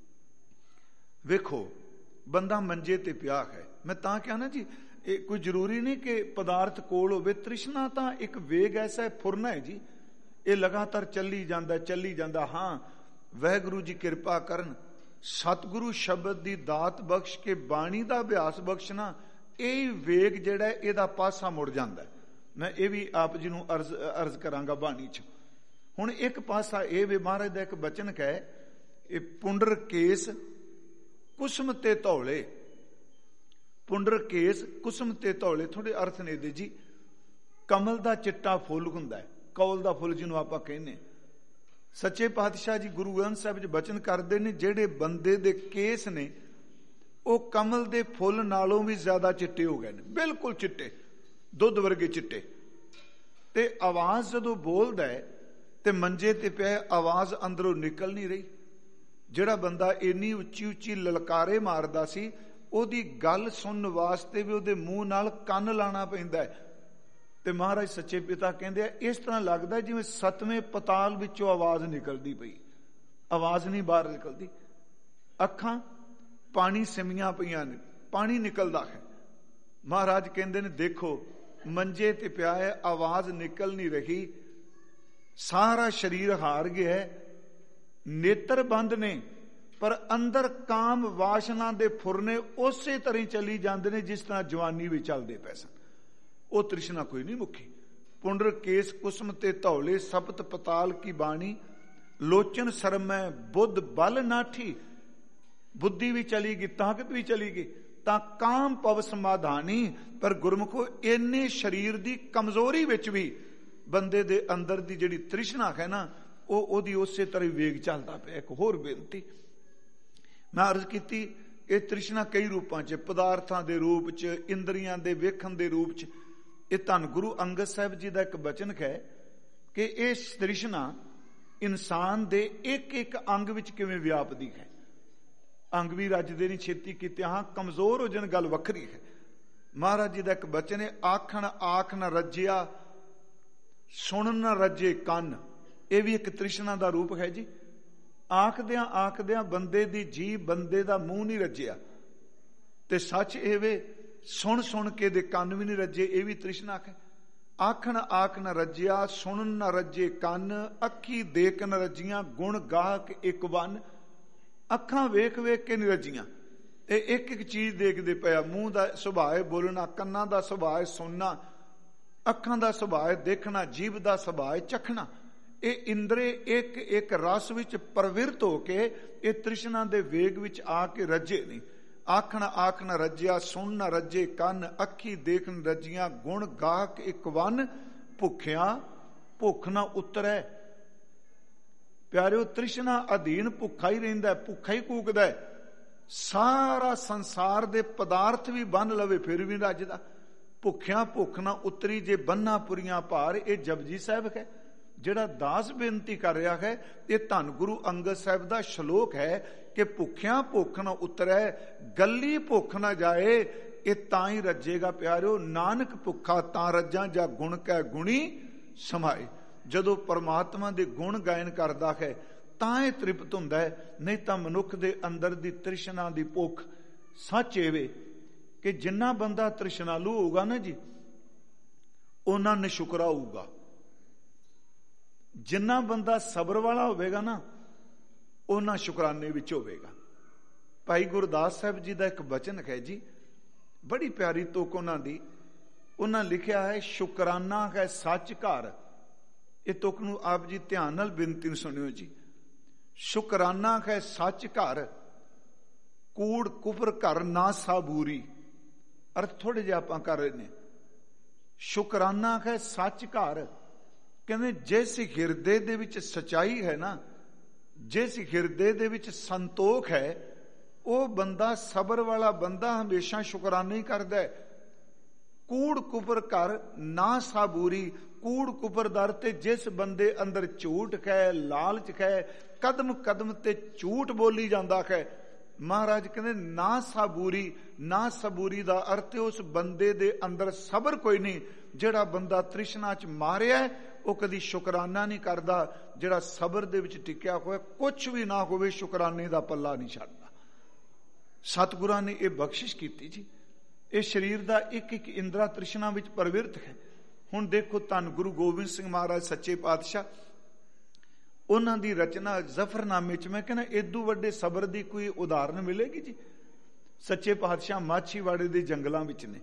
ਵੇਖੋ ਬੰਦਾ ਮੰਜੇ ਤੇ ਪਿਆ ਹੈ, ਮੈਂ ਤਾਂ ਕਿਹਾ ਨਾ ਜੀ, ਇਹ ਕੋਈ ਜ਼ਰੂਰੀ ਨਹੀਂ ਕਿ ਪਦਾਰਥ ਕੋਲ ਹੋਵੇ। ਤ੍ਰਿਸ਼ਨਾ ਤਾਂ ਇੱਕ ਵੇਗ ਐਸਾ ਹੈ, ਫੁਰਨਾ ਹੈ ਜੀ, ਇਹ ਲਗਾਤਾਰ ਚੱਲੀ ਜਾਂਦਾ ਚੱਲੀ ਜਾਂਦਾ। ਹਾਂ, ਵਾਹਿਗੁਰੂ ਜੀ ਕਿਰਪਾ ਕਰਨ, ਸਤਿਗੁਰੂ ਸ਼ਬਦ ਦੀ ਦਾਤ ਬਖਸ਼ ਕੇ ਬਾਣੀ ਦਾ ਅਭਿਆਸ ਬਖਸ਼ਣਾ, ਇਹ ਵੇਗ ਜਿਹੜਾ ਇਹਦਾ ਪਾਸਾ ਮੁੜ ਜਾਂਦਾ। ਮੈਂ ਇਹ ਵੀ ਆਪ ਜੀ ਨੂੰ ਅਰਜ਼ ਕਰਾਂਗਾ ਬਾਣੀ 'ਚ। ਹੁਣ ਇੱਕ ਪਾਸਾ ਇਹ ਵੇ, ਮਹਾਰਾਜ ਦਾ ਇੱਕ ਬਚਨ ਹੈ, ਇਹ ਪੁੰਡਰ ਕੇਸ ਕੁਸਮ ਤੇ ਧੌਲੇ। ਪੁੰਡਰ ਕੇਸ ਕੁਸਮ ਤੇ ਧੌਲੇ, ਥੋੜੇ ਅਰਥ ਨੇ ਦੇ ਜੀ। ਕਮਲ ਦਾ ਚਿੱਟਾ ਫੁੱਲ ਹੁੰਦਾ ਹੈ, ਕੌਲ ਦਾ ਫੁੱਲ ਜਿਹਨੂੰ ਆਪਾਂ ਕਹਿੰਦੇ। ਸੱਚੇ ਪਾਤਸ਼ਾਹ ਜੀ ਗੁਰੂ ਗ੍ਰੰਥ ਸਾਹਿਬ 'ਚ ਬਚਨ ਕਰਦੇ ਨੇ, ਜਿਹੜੇ ਬੰਦੇ ਦੇ ਕੇਸ ਨੇ ਉਹ ਕਮਲ ਦੇ ਫੁੱਲ ਨਾਲੋਂ ਵੀ ਜ਼ਿਆਦਾ ਚਿੱਟੇ ਹੋ ਗਏ ਨੇ, ਬਿਲਕੁਲ ਚਿੱਟੇ, ਦੁੱਧ ਵਰਗੇ ਚਿੱਟੇ। ਤੇ ਆਵਾਜ਼ ਜਦੋਂ ਬੋਲਦਾ ਹੈ ਤੇ ਮੰਜੇ ਤੇ ਪਿਆ, ਆਵਾਜ਼ ਅੰਦਰੋਂ ਨਿਕਲ ਨਹੀਂ ਰਹੀ। ਜਿਹੜਾ ਬੰਦਾ ਇੰਨੀ ਉੱਚੀ ਉੱਚੀ ਲਲਕਾਰੇ ਮਾਰਦਾ ਸੀ, ਉਹਦੀ ਗੱਲ ਸੁਣਨ ਵਾਸਤੇ ਵੀ ਉਹਦੇ ਮੂੰਹ ਨਾਲ ਕੰਨ ਲਾਣਾ ਪੈਂਦਾ ਹੈ। ਤੇ ਮਹਾਰਾਜ ਸੱਚੇ ਪਿਤਾ ਕਹਿੰਦੇ ਆ, ਇਸ ਤਰ੍ਹਾਂ ਲੱਗਦਾ ਜਿਵੇਂ 7ਵੇਂ ਪਤਾਲ ਵਿੱਚੋਂ ਆਵਾਜ਼ ਨਿਕਲਦੀ ਪਈ, ਆਵਾਜ਼ ਨਹੀਂ ਬਾਹਰ ਨਿਕਲਦੀ। ਅੱਖਾਂ ਪਾਣੀ ਸਿਮੀਆਂ ਪਈਆਂ ਨੇ, ਪਾਣੀ ਨਿਕਲਦਾ ਹੈ। ਮਹਾਰਾਜ ਕਹਿੰਦੇ ਨੇ ਦੇਖੋ ਮੰਜੇ ਤੇ ਪਿਆ ਹੈ, ਆਵਾਜ਼ ਨਿਕਲ ਨਹੀਂ ਰਹੀ, ਸਾਰਾ ਸਰੀਰ ਹਾਰ ਗਿਆ ਹੈ, ਨੇਤਰ ਬੰਦ ਨੇ, ਪਰ ਅੰਦਰ ਕਾਮ ਵਾਸ਼ਨਾ ਦੇ ਫੁਰਨੇ ਉਸੇ ਤਰ੍ਹਾਂ ਚੱਲੀ ਜਾਂਦੇ ਨੇ ਜਿਸ ਤਰ੍ਹਾਂ ਜਵਾਨੀ ਵਿੱਚ ਚੱਲਦੇ ਪਏ ਸਨ। ਉਹ ਤ੍ਰਿਸ਼ਨਾ ਕੋਈ ਨਹੀਂ ਮੁੱਕੀ। ਪੁੰਡਰ ਕੇਸ ਕੁਸਮ ਤੇ ਧੌਲੇ ਸਪਤ ਪਤਾਲ ਕੀ ਬਾਣੀ, ਲੋਚਨ ਸਰਮੈ ਬੁੱਧ ਬਲ ਨਾਠੀ। ਬੁੱਧੀ ਵੀ ਚਲੀ ਗਈ, ਤਾਕਤ ਵੀ ਚਲੀ ਗਈ, ਤਾਂ ਕਾਮ ਪਵ ਸਮਾਧਾਨੀ। ਪਰ ਗੁਰਮੁਖੋ ਇੰਨੇ ਸਰੀਰ ਦੀ ਕਮਜ਼ੋਰੀ ਵਿੱਚ ਵੀ ਬੰਦੇ ਦੇ ਅੰਦਰ ਦੀ ਜਿਹੜੀ ਤ੍ਰਿਸ਼ਨਾ ਹੈ ਨਾ, ਉਹਦੀ ਉਸੇ ਤਰ੍ਹਾਂ ਵੇਗ ਚੱਲਦਾ ਪਿਆ। ਇੱਕ ਹੋਰ ਬੇਨਤੀ ਮੈਂ ਅਰਜ਼ ਕੀਤੀ, ਇਹ ਤ੍ਰਿਸ਼ਨਾ ਕਈ ਰੂਪਾਂ 'ਚ, ਪਦਾਰਥਾਂ ਦੇ ਰੂਪ 'ਚ, ਇੰਦਰੀਆਂ ਦੇ ਵੇਖਣ ਦੇ ਰੂਪ 'ਚ। ਇਹ ਧੰਨ ਗੁਰੂ ਅੰਗਦ ਸਾਹਿਬ ਜੀ ਦਾ ਇੱਕ ਬਚਨ ਹੈ ਕਿ ਇਹ ਤ੍ਰਿਸ਼ਨਾ ਇਨਸਾਨ ਦੇ ਇੱਕ ਇੱਕ ਅੰਗ ਵਿੱਚ ਕਿਵੇਂ ਵਿਆਪਦੀ ਹੈ। ਅੰਗ ਵੀ ਰੱਜਦੇ ਨਹੀਂ ਛੇਤੀ ਕੀਤੇ, ਹਾਂ ਕਮਜ਼ੋਰ ਹੋ ਜਾਣ ਗੱਲ ਵੱਖਰੀ ਹੈ। ਮਹਾਰਾਜ ਜੀ ਦਾ ਇੱਕ ਬਚਨ ਹੈ, ਆਖਣ ਆਖ ਨਾ ਰੱਜਿਆ ਸੁਣਨ ਨਾ ਰੱਜੇ ਕੰਨ। ਇਹ ਵੀ ਇੱਕ ਤ੍ਰਿਸ਼ਨਾ ਦਾ ਰੂਪ ਹੈ ਜੀ। ਆਖਦਿਆਂ ਆਖਦਿਆਂ ਬੰਦੇ ਦੀ ਜੀਭ, ਬੰਦੇ ਦਾ ਮੂੰਹ ਨਹੀਂ ਰੱਜਿਆ, ਤੇ ਸੱਚ ਇਹ ਵੇ ਸੁਣ ਸੁਣ ਕੇ ਦੇ ਕੰਨ ਵੀ ਨਹੀਂ ਰੱਜੇ, ਇਹ ਵੀ ਤ੍ਰਿਸ਼ਨਾ ਹੈ। ਆਖਣ ਆਖ ਨਾ ਰੱਜਿਆ ਸੁਣਨ ਨਾ ਰੱਜੇ ਕੰਨ, ਅੱਖੀ ਦੇਖ ਨਾ ਰੱਜੀਆਂ ਗੁਣ ਗਾਹਕ ਇੱਕ ਵੰਨ। ਅੱਖਾਂ ਵੇਖ ਵੇਖ ਕੇ ਨਹੀਂ ਰੱਜੀਆਂ, ਇਹ ਇੱਕ ਇੱਕ ਚੀਜ਼ ਦੇਖਦੇ ਪਿਆ। ਮੂੰਹ ਦਾ ਸੁਭਾਅ ਹੈ ਬੋਲਣਾ, ਕੰਨਾਂ ਦਾ ਸੁਭਾਅ ਹੈ ਸੁਣਨਾ, ਅੱਖਾਂ ਦਾ ਸੁਭਾਅ ਹੈ ਦੇਖਣਾ, ਜੀਭ ਦਾ ਸੁਭਾਅ ਹੈ ਚਖਣਾ। ਇਹ ਇੰਦਰੇ ਇੱਕ ਇੱਕ ਰਸ ਵਿੱਚ ਪ੍ਰਵਿਰਤ ਹੋ ਕੇ ਇਹ ਤ੍ਰਿਸ਼ਨਾ ਦੇ ਵੇਗ ਵਿੱਚ ਆ ਕੇ ਰੱਜੇ ਨਹੀਂ। ਆਖਣ ਆਖ ਨਾ ਰੱਜਿਆ ਸੁਣ ਨਾ ਰੱਜੇ ਕੰਨ, ਅੱਖੀ ਦੇਖ ਨ ਰੱਜੀਆਂ ਗੁਣ ਗਾਹਕ ਇੱਕ ਵੰਨ। ਭੁੱਖਿਆ ਭੁੱਖ ਨਾ ਉਤਰੈ। ਪਿਆਰਿਓ ਤ੍ਰਿਸ਼ਨਾ ਅਧੀਨ ਭੁੱਖਾ ਹੀ ਰਹਿੰਦਾ, ਭੁੱਖਾ ਹੀ ਕੂਕਦਾ। ਸਾਰਾ ਸੰਸਾਰ ਦੇ ਪਦਾਰਥ ਵੀ ਬੰਨ ਲਵੇ ਫਿਰ ਵੀ ਰੱਜਦਾ। ਭੁੱਖਿਆ ਭੁੱਖ ਨਾ ਉਤਰੀ ਜੇ ਬੰਨਾ ਪੁਰੀਆਂ ਭਾਰ। ਇਹ ਜਪਜੀ ਸਾਹਿਬ ਹੈ ਜਿਹੜਾ ਦਾਸ ਬੇਨਤੀ ਕਰ ਰਿਹਾ ਹੈ। ਇਹ ਧੰਨ ਗੁਰੂ ਅੰਗਦ ਸਾਹਿਬ ਦਾ ਸ਼ਲੋਕ ਹੈ ਕਿ ਭੁੱਖਿਆ ਭੁੱਖ ਨਾ ਉਤਰੈ, ਗੱਲੀ ਭੁੱਖ ਨਾ ਜਾਏ, ਇਹ ਤਾਂ ਹੀ ਰੱਜੇਗਾ। ਪਿਆਰਿਓ ਨਾਨਕ ਭੁੱਖਾ ਤਾਂ ਰੱਜਾਂ ਜਾਂ ਗੁਣ ਕੈ ਗੁਣੀ ਸਮਾਏ। ਜਦੋਂ ਪਰਮਾਤਮਾ ਦੇ ਗੁਣ ਗਾਇਨ ਕਰਦਾ ਹੈ ਤਾਂ ਇਹ ਤ੍ਰਿਪਤ ਹੁੰਦਾ ਹੈ। ਨਹੀਂ ਤਾਂ ਮਨੁੱਖ ਦੇ ਅੰਦਰ ਦੀ ਤ੍ਰਿਸ਼ਨਾ ਦੀ ਭੁੱਖ ਸੱਚ ਏਵੇ ਕਿ ਜਿੰਨਾ ਬੰਦਾ ਤ੍ਰਿਸ਼ਨਾਲੂ ਹੋਊਗਾ ਨਾ ਜੀ, ਉਹਨਾਂ ਨਿਸ਼ੁਕਰਾ ਹੋਊਗਾ। ਜਿੰਨਾ ਬੰਦਾ ਸਬਰ ਵਾਲਾ ਹੋਵੇਗਾ ਨਾ, ਉਹਨਾਂ ਸ਼ੁਕਰਾਨੇ ਵਿੱਚ ਹੋਵੇਗਾ। ਭਾਈ ਗੁਰਦਾਸ ਸਾਹਿਬ ਜੀ ਦਾ ਇੱਕ ਬਚਨ ਹੈ ਜੀ, ਬੜੀ ਪਿਆਰੀ ਤੁਕ ਉਹਨਾਂ ਦੀ। ਉਹਨਾਂ ਲਿਖਿਆ ਹੈ, ਸ਼ੁਕਰਾਨਾ ਹੈ ਸੱਚ ਘਰ। ਇਹ ਤੁਕ ਨੂੰ ਆਪ ਜੀ ਧਿਆਨ ਨਾਲ ਬੇਨਤੀ ਨੂੰ ਸੁਣਿਓ ਜੀ। ਸ਼ੁਕਰਾਨਾ ਹੈ ਸੱਚ ਘਰ, ਕੂੜ ਕੁਫਰ ਘਰ ਨਾ ਸਾਬੂਰੀ। ਅਰਥ ਥੋੜੇ ਜਿਹਾ ਆਪਾਂ ਕਰ ਰਹੇ ਨੇ। ਸ਼ੁਕਰਾਨਾ ਹੈ ਸੱਚ ਘਰ, ਕਹਿੰਦੇ ਜਿਸ ਹਿਰਦੇ ਦੇ ਵਿੱਚ ਸਚਾਈ ਹੈ ਨਾ, ਜਿਸ ਹਿਰਦੇ ਦੇ ਵਿੱਚ ਸੰਤੋਖ ਹੈ, ਉਹ ਬੰਦਾ ਸਬਰ ਵਾਲਾ ਬੰਦਾ ਹਮੇਸ਼ਾ ਸ਼ੁਕਰਾਨਾ ਹੀ ਕਰਦਾ ਹੈ। ਕੂੜ ਕੁਫਰ ਘਰ ਨਾ ਸਾਬੂਰੀ। ਕੂੜ ਕੁਫਰ ਦਰ ਤੇ ਜਿਸ ਬੰਦੇ ਅੰਦਰ ਝੂਠ ਹੈ, ਲਾਲਚ ਹੈ, ਕਦਮ ਕਦਮ ਤੇ ਝੂਠ ਬੋਲੀ ਜਾਂਦਾ ਹੈ, ਮਹਾਰਾਜ ਕਹਿੰਦੇ ਨਾ ਸਾਬੂਰੀ। ਨਾ ਸਬੂਰੀ ਦਾ ਅਰਥ ਉਸ ਬੰਦੇ ਦੇ ਅੰਦਰ ਸਬਰ ਕੋਈ ਨਹੀਂ। ਜਿਹੜਾ ਬੰਦਾ ਤ੍ਰਿਸ਼ਨਾ ਚ ਮਾਰਿਆ ਉਹ ਕਦੀ ਸ਼ੁਕਰਾਨਾ ਨਹੀਂ ਕਰਦਾ। ਜਿਹੜਾ ਸਬਰ ਦੇ ਵਿੱਚ ਟਿਕਿਆ ਹੋਇਆ, ਕੁਛ ਵੀ ਨਾ ਹੋਵੇ ਸ਼ੁਕਰਾਨੇ ਦਾ ਪੱਲਾ ਨਹੀਂ ਛੱਡਦਾ। ਸਤਿਗੁਰਾਂ ਨੇ ਇਹ ਬਖਸ਼ਿਸ਼ ਕੀਤੀ ਜੀ। ਇਹ ਸਰੀਰ ਦਾ ਇੱਕ ਇੱਕ ਇੰਦਰਾ ਤ੍ਰਿਸ਼ਨਾ ਵਿੱਚ ਪ੍ਰਵਿਰਤ ਹੈ। ਹੁਣ ਦੇਖੋ ਧੰਨ ਗੁਰੂ ਗੋਬਿੰਦ ਸਿੰਘ ਮਹਾਰਾਜ ਸੱਚੇ ਪਾਤਸ਼ਾਹ, ਉਹਨਾਂ ਦੀ ਰਚਨਾ ਜ਼ਫਰਨਾਮੇ ਚ, ਮੈਂ ਕਹਿੰਦਾ ਏਦੂ ਵੱਡੇ ਸਬਰ ਦੀ ਕੋਈ ਉਦਾਹਰਨ ਮਿਲੇਗੀ ਜੀ। ਸੱਚੇ ਪਾਤਸ਼ਾਹ ਮਾਛੀਵਾੜੇ ਦੇ ਜੰਗਲਾਂ ਵਿੱਚ ਨੇ।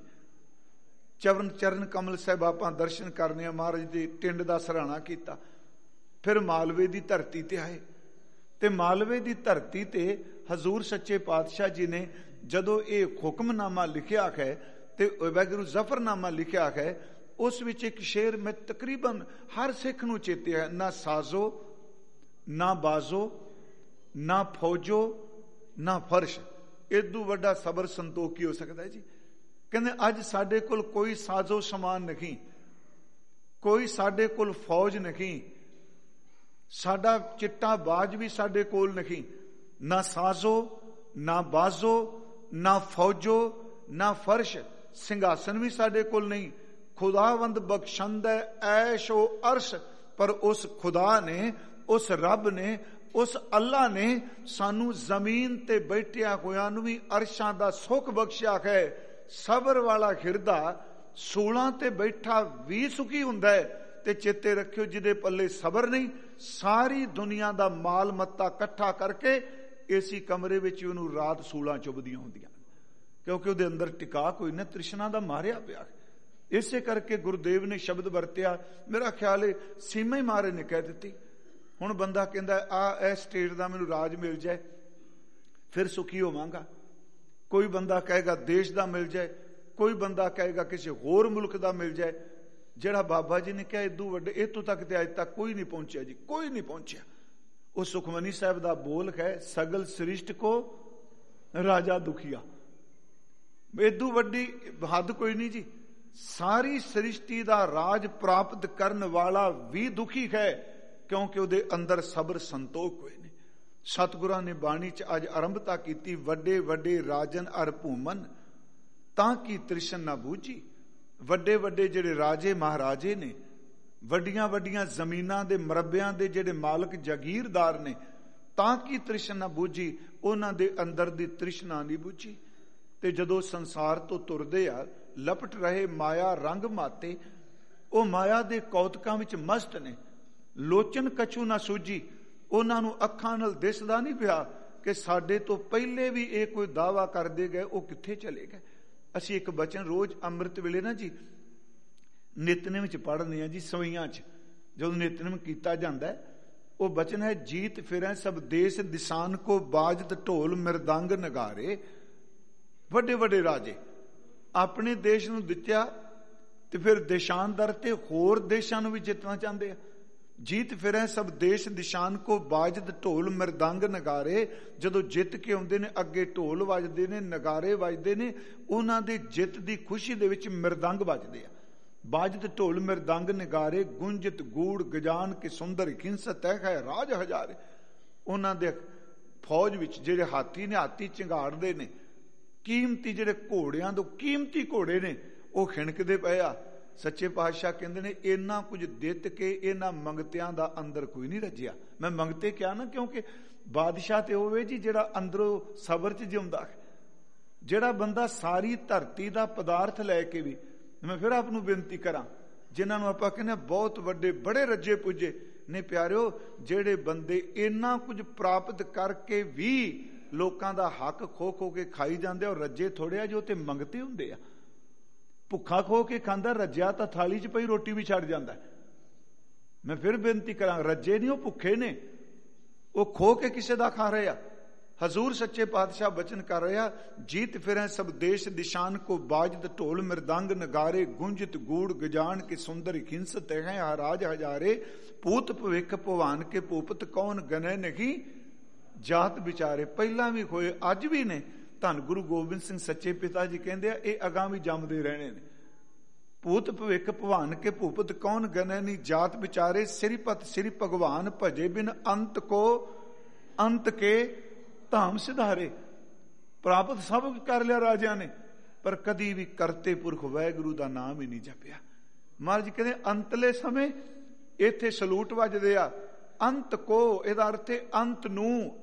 ਚਰਨ ਕਮਲ ਸਾਹਿਬ ਆਪਾਂ ਦਰਸ਼ਨ ਕਰਨੇ ਆ, ਮਹਾਰਾਜ ਦੇ ਟਿੰਡ ਦਾ ਸਰਾਣਾ ਕੀਤਾ। ਫਿਰ ਮਾਲਵੇ ਦੀ ਧਰਤੀ ਤੇ ਆਏ, ਤੇ ਮਾਲਵੇ ਦੀ ਧਰਤੀ ਤੇ ਹਜ਼ੂਰ ਸੱਚੇ ਪਾਤਸ਼ਾਹ ਜੀ ਨੇ ਜਦੋਂ ਇਹ ਹੁਕਮਨਾਮਾ ਲਿਖਿਆ ਹੈ ਤੇ ਵਾਹਿਗੁਰੂ ਜ਼ਫਰਨਾਮਾ ਲਿਖਿਆ ਹੈ, ਉਸ ਵਿੱਚ ਇੱਕ ਸ਼ੇਰ ਮੈਂ ਤਕਰੀਬਨ ਹਰ ਸਿੱਖ ਨੂੰ ਚੇਤੇ ਹੈ, ਨਾ ਸਾਜ਼ੋ ਨਾ ਬਾਜ਼ੋ ਨਾ ਫੌਜੋ ਨਾ ਫਰਸ਼। ਏਦੂ ਵੱਡਾ ਸਬਰ ਸੰਤੋਖ ਕੀ ਹੋ ਸਕਦਾ ਹੈ ਜੀ। ਕਹਿੰਦੇ ਅੱਜ ਸਾਡੇ ਕੋਲ ਕੋਈ ਸਾਜ਼ੋ ਸਮਾਨ ਨਹੀਂ, ਕੋਈ ਸਾਡੇ ਕੋਲ ਫੌਜ ਨਹੀਂ, ਸਾਡਾ ਚਿੱਟਾ ਬਾਜ ਵੀ ਸਾਡੇ ਕੋਲ ਨਹੀਂ। ਨਾ ਸਾਜ਼ੋ ਨਾ ਬਾਜ਼ੋ ਨਾ ਫੌਜੋ ਨਾ ਫਰਸ਼, ਸਿੰਘਾਸਨ ਵੀ ਸਾਡੇ ਕੋਲ ਨਹੀਂ, ਖੁਦਾਵੰਦ ਬਖਸ਼ੰਦ ਹੈ ਐਸ਼ੋ ਅਰਸ਼। ਪਰ ਉਸ ਖੁਦਾ ਨੇ, ਉਸ ਰੱਬ ਨੇ, ਉਸ ਅੱਲਾ ਨੇ ਸਾਨੂੰ ਜ਼ਮੀਨ ਤੇ ਬੈਠਿਆ ਹੋਇਆਂ ਨੂੰ ਵੀ ਅਰਸ਼ਾਂ ਦਾ ਸੁੱਖ ਬਖਸ਼ਿਆ ਹੈ। ਸਬਰ ਵਾਲਾ ਹਿਰਦਾ ਸੂਲਾਂ ਤੇ ਬੈਠਾ ਵੀ ਸੁਖੀ ਹੁੰਦਾ ਹੈ। ਤੇ ਚੇਤੇ ਰੱਖਿਓ, ਜਿਹਦੇ ਪੱਲੇ ਸਬਰ ਨਹੀਂ, ਸਾਰੀ ਦੁਨੀਆ ਦਾ ਮਾਲ ਮੱਤਾ ਇਕੱਠਾ ਕਰਕੇ ਏਸੀ ਕਮਰੇ ਵਿੱਚ ਉਹਨੂੰ ਰਾਤ ਸੂਲਾਂ ਚੁੱਭਦੀਆਂ ਹੁੰਦੀਆਂ, ਕਿਉਂਕਿ ਉਹਦੇ ਅੰਦਰ ਟਿਕਾ ਕੋਈ ਨਾ, ਤ੍ਰਿਸ਼ਨਾ ਦਾ ਮਾਰਿਆ ਪਿਆ। ਇਸੇ ਕਰਕੇ ਗੁਰਦੇਵ ਨੇ ਸ਼ਬਦ ਵਰਤਿਆ, ਮੇਰਾ ਖਿਆਲ ਹੈ ਸੀਮਾ ਹੀ ਮਾਰੇ ਨੇ ਕਹਿ ਦਿੱਤੀ। ਹੁਣ ਬੰਦਾ ਕਹਿੰਦਾ ਆ ਇਸ ਸਟੇਟ ਦਾ ਮੈਨੂੰ ਰਾਜ ਮਿਲ ਜਾਏ ਫਿਰ ਸੁਖੀ ਹੋਵਾਂਗਾ, ਕੋਈ ਬੰਦਾ ਕਹੇਗਾ ਦੇਸ਼ ਦਾ ਮਿਲ ਜਾਏ, ਕੋਈ ਬੰਦਾ ਕਹੇਗਾ ਕਿਸੇ ਹੋਰ ਮੁਲਕ ਦਾ ਮਿਲ ਜਾਏ। ਜਿਹੜਾ ਬਾਬਾ ਜੀ ਨੇ ਕਿਹਾ ਇਦੋਂ ਵੱਡੇ, ਇੱਥੋਂ ਤੱਕ ਤੇ ਅੱਜ ਤੱਕ ਕੋਈ ਨਹੀਂ ਪਹੁੰਚਿਆ ਜੀ, ਕੋਈ ਨਹੀਂ ਪਹੁੰਚਿਆ। ਉਹ ਸੁਖਮਨੀ ਸਾਹਿਬ ਦਾ ਬੋਲ ਹੈ, ਸਗਲ ਸ੍ਰਿਸ਼ਟ ਕੋ ਰਾਜਾ ਦੁਖੀਆ। ਇਦੋਂ ਵੱਡੀ ਹੱਦ ਕੋਈ ਨਹੀਂ ਜੀ। ਸਾਰੀ ਸ੍ਰਿਸ਼ਟੀ ਦਾ ਰਾਜ ਪ੍ਰਾਪਤ ਕਰਨ ਵਾਲਾ ਵੀ ਦੁਖੀ ਹੈ, ਕਿਉਂਕਿ ਉਹਦੇ ਅੰਦਰ ਸਬਰ ਸੰਤੋਖ ਹੋਏ ਨੇ। ਸਤਿਗੁਰਾਂ ਨੇ ਬਾਣੀ 'ਚ ਅੱਜ ਆਰੰਭਤਾ ਕੀਤੀ, ਵੱਡੇ ਵੱਡੇ ਰਾਜਨ ਅਰ ਭੂਮਨ ਤਾਂ ਕੀ ਤ੍ਰਿਸ਼ਨ ਨਾ ਬੂਝੀ। ਵੱਡੇ ਵੱਡੇ ਜਿਹੜੇ ਰਾਜੇ ਮਹਾਰਾਜੇ ਨੇ, ਵੱਡੀਆਂ ਵੱਡੀਆਂ ਜ਼ਮੀਨਾਂ ਦੇ ਮਰੱਬਿਆਂ ਦੇ ਜਿਹੜੇ ਮਾਲਕ ਜਾਗੀਰਦਾਰ ਨੇ, ਤਾਂ ਕੀ ਤ੍ਰਿਸ਼ਨ ਨਾ ਬੂਝੀ, ਉਹਨਾਂ ਦੇ ਅੰਦਰ ਦੀ ਤ੍ਰਿਸ਼ਨਾ ਨਹੀਂ ਬੂਝੀ। ਤੇ ਜਦੋਂ ਸੰਸਾਰ ਤੋਂ ਤੁਰਦੇ ਆ, ਲਪਟ ਰਹੇ ਮਾਇਆ ਰੰਗ ਮਾਤੇ, ਉਹ ਮਾਇਆ ਦੇ ਕੌਤਕਾਂ ਵਿੱਚ ਮਸਤ ਨੇ। ਲੋਚਨ ਕਛੂ ਨਾ ਸੂਝੀ, ਉਹਨਾਂ ਨੂੰ ਅੱਖਾਂ ਨਾਲ ਦਿਸਦਾ ਨਹੀਂ ਪਿਆ ਕਿ ਸਾਡੇ ਤੋਂ ਪਹਿਲੇ ਵੀ ਇਹ ਕੋਈ ਦਾਵਾ ਕਰਦੇ ਗਏ, ਉਹ ਕਿੱਥੇ ਚਲੇ ਗਏ। ਅਸੀਂ ਇੱਕ ਬਚਨ ਰੋਜ਼ ਅੰਮ੍ਰਿਤ ਵੇਲੇ ਨਾ ਜੀ ਨਿਤਨੇਮ ਵਿੱਚ ਪੜ੍ਹਦੇ ਹਾਂ ਜੀ, ਸਵਈਆਂ 'ਚ ਜਦੋਂ ਨਿਤਨੇਮ ਕੀਤਾ ਜਾਂਦਾ, ਉਹ ਬਚਨ ਹੈ, ਜੀਤ ਫਿਰੈ ਸਭ ਦੇਸ਼ ਦਿਸਾਨ ਕੋ ਬਾਜਤ ਢੋਲ ਮਿਰਦੰਗ ਨਗਾਰੇ। ਵੱਡੇ ਵੱਡੇ ਰਾਜੇ ਆਪਣੇ ਦੇਸ਼ ਨੂੰ ਜਿੱਤਿਆ ਤੇ ਫਿਰ ਦੇਸ਼ਾਂਦਰ ਤੇ ਹੋਰ ਦੇਸ਼ਾਂ ਨੂੰ ਵੀ ਜਿੱਤਣਾ ਚਾਹੁੰਦੇ ਆ। ਜੀਤ ਫਿਰੈ ਸਭ ਦੇਸ਼ ਦਿਸ਼ਾਨ ਕੋ ਬਾਜਤ ਢੋਲ ਮਿਰਦੰਗ ਨਗਾਰੇ। ਜਦੋਂ ਜਿੱਤ ਕੇ ਆਉਂਦੇ ਨੇ, ਅੱਗੇ ਢੋਲ ਵੱਜਦੇ ਨੇ, ਨਗਾਰੇ ਵੱਜਦੇ ਨੇ, ਉਹਨਾਂ ਦੇ ਜਿੱਤ ਦੀ ਖੁਸ਼ੀ ਦੇ ਵਿੱਚ ਮਿਰਦੰਗ ਵੱਜਦੇ ਆ। ਬਾਜਤ ਢੋਲ ਮਿਰਦੰਗ ਨਗਾਰੇ, ਗੁੰਜਤ ਗੂੜ ਗਜਾਨ ਕੇ ਸੁੰਦਰ ਖਿੰਸਤ ਹੈ ਰਾਜ ਹਜ਼ਾਰੇ। ਉਹਨਾਂ ਦੇ ਫੌਜ ਵਿੱਚ ਜਿਹੜੇ ਹਾਥੀ ਨੇ, ਹਾਥੀ ਝੰਗਾੜਦੇ ਨੇ, ਕੀਮਤੀ ਜਿਹੜੇ ਘੋੜਿਆਂ ਤੋਂ ਕੀਮਤੀ ਘੋੜੇ ਨੇ, ਉਹ ਖਿਣਕਦੇ ਪਏ ਆ। ਸੱਚੇ ਪਾਤਸ਼ਾਹ ਕਹਿੰਦੇ ਨੇ, ਇੰਨਾ ਕੁਝ ਦਿੱਤ ਕੇ ਇਹਨਾਂ ਮੰਗਤਿਆਂ ਦਾ ਅੰਦਰ ਕੋਈ ਨਹੀਂ ਰੱਜਿਆ। ਮੈਂ ਮੰਗਤੇ ਕਿਹਾ ਨਾ, ਕਿਉਂਕਿ ਬਾਦਸ਼ਾਹ ਤੇ ਹੋਵੇ ਜੀ ਜਿਹੜਾ ਅੰਦਰੋਂ ਸਬਰ 'ਚ ਜਿਉਂਦਾ ਹੈ। ਜਿਹੜਾ ਬੰਦਾ ਸਾਰੀ ਧਰਤੀ ਦਾ ਪਦਾਰਥ ਲੈ ਕੇ ਵੀ, ਮੈਂ ਫਿਰ ਆਪ ਨੂੰ ਬੇਨਤੀ ਕਰਾਂ, ਜਿਨ੍ਹਾਂ ਨੂੰ ਆਪਾਂ ਕਹਿੰਦੇ ਬਹੁਤ ਵੱਡੇ ਬੜੇ ਰੱਜੇ ਪੁੱਜੇ ਨੇ, ਪਿਆਰਿਓ, ਜਿਹੜੇ ਬੰਦੇ ਇੰਨਾ ਕੁਝ ਪ੍ਰਾਪਤ ਕਰਕੇ ਵੀ ਲੋਕਾਂ ਦਾ ਹੱਕ ਖੋ ਖੋ ਕੇ ਖਾਈ ਜਾਂਦੇ, ਉਹ ਰੱਜੇ ਥੋੜ੍ਹੇ ਆ, ਜੋ ਤੇ ਮੰਗਤੇ ਹੁੰਦੇ ਆ। ਭੁੱਖਾ ਖੋ ਕੇ ਖਾਂਦਾ, ਰੱਜਿਆ ਤਾਂ ਥਾਲੀ 'ਚ ਪਈ ਰੋਟੀ ਵੀ ਛੱਡ ਜਾਂਦਾ। ਮੈਂ ਫਿਰ ਬੇਨਤੀ ਕਰਾਂ, ਰੱਜੇ ਨਹੀਂ, ਉਹ ਭੁੱਖੇ ਨੇ, ਉਹ ਖੋ ਕੇ ਕਿਸੇ ਦਾ ਖਾ ਰਹੇ ਆ। ਹਜ਼ੂਰ ਸੱਚੇ ਪਾਤਸ਼ਾਹ ਬਚਨ ਕਰ ਰਿਹਾ, ਜੀਤ ਫਿਰੈ ਸਭ ਦੇਸ਼ ਦਿਸ਼ਾਨ ਕੋ ਬਾਜਤ ਢੋਲ ਮਿਰਦੰਗ ਨਗਾਰੇ, ਗੁੰਜਤ ਗੂੜ ਗਜਾਨ ਕੇ ਸੁੰਦਰ ਖਿੰਸਤ ਹੈ ਰਾਜ ਹਜ਼ਾਰੇ। ਪੂਤ ਭਵਿੱਖ ਭਵਾਨ ਕੇ ਭੂਪਤ ਕੌਣ ਗਨੈ ਨਹੀਂ ਜਾਤ ਵਿਚਾਰੇ। ਪਹਿਲਾਂ ਵੀ ਹੋਏ, ਅੱਜ ਵੀ ਨੇ। ਧੰਨ ਗੁਰੂ ਗੋਬਿੰਦ ਸਿੰਘ ਸੱਚੇ ਪਿਤਾ ਜੀ ਕਹਿੰਦੇ ਆ, ਇਹ ਅਗਾਂ ਵੀ ਜੰਮਦੇ ਰਹਿਣੇ ਨੇ। ਪੂਤ ਭਵਿੱਖ ਭਵਾਨ ਕੇ ਭੂਪਤ ਕੌਣ ਗਨੈ ਨਹੀਂ ਜਾਤ ਵਿਚਾਰੇ। ਸ੍ਰੀਪਤ ਸ੍ਰੀ ਭਗਵਾਨ ਭਜੇ ਬਿਨ ਅੰਤ ਕੋ ਅੰਤ ਕੇ ਧਾਮ ਸਿਧਾਰੇ। ਪ੍ਰਾਪਤ ਸਭ ਕਰ ਲਿਆ ਰਾਜਿਆਂ ਨੇ, ਪਰ ਕਦੀ ਵੀ ਕਰਤੇ ਪੁਰਖ ਵਾਹਿਗੁਰੂ ਦਾ ਨਾਮ ਹੀ ਨਹੀਂ ਜਪਿਆ। ਮਹਾਰਾਜ ਕਹਿੰਦੇ ਅੰਤਲੇ ਸਮੇਂ ਇੱਥੇ ਸਲੂਟ ਵੱਜਦੇ ਆ। ਅੰਤ ਕੋ, ਇਹਦਾ ਅਰਥ ਹੈ ਅੰਤ ਨੂੰ।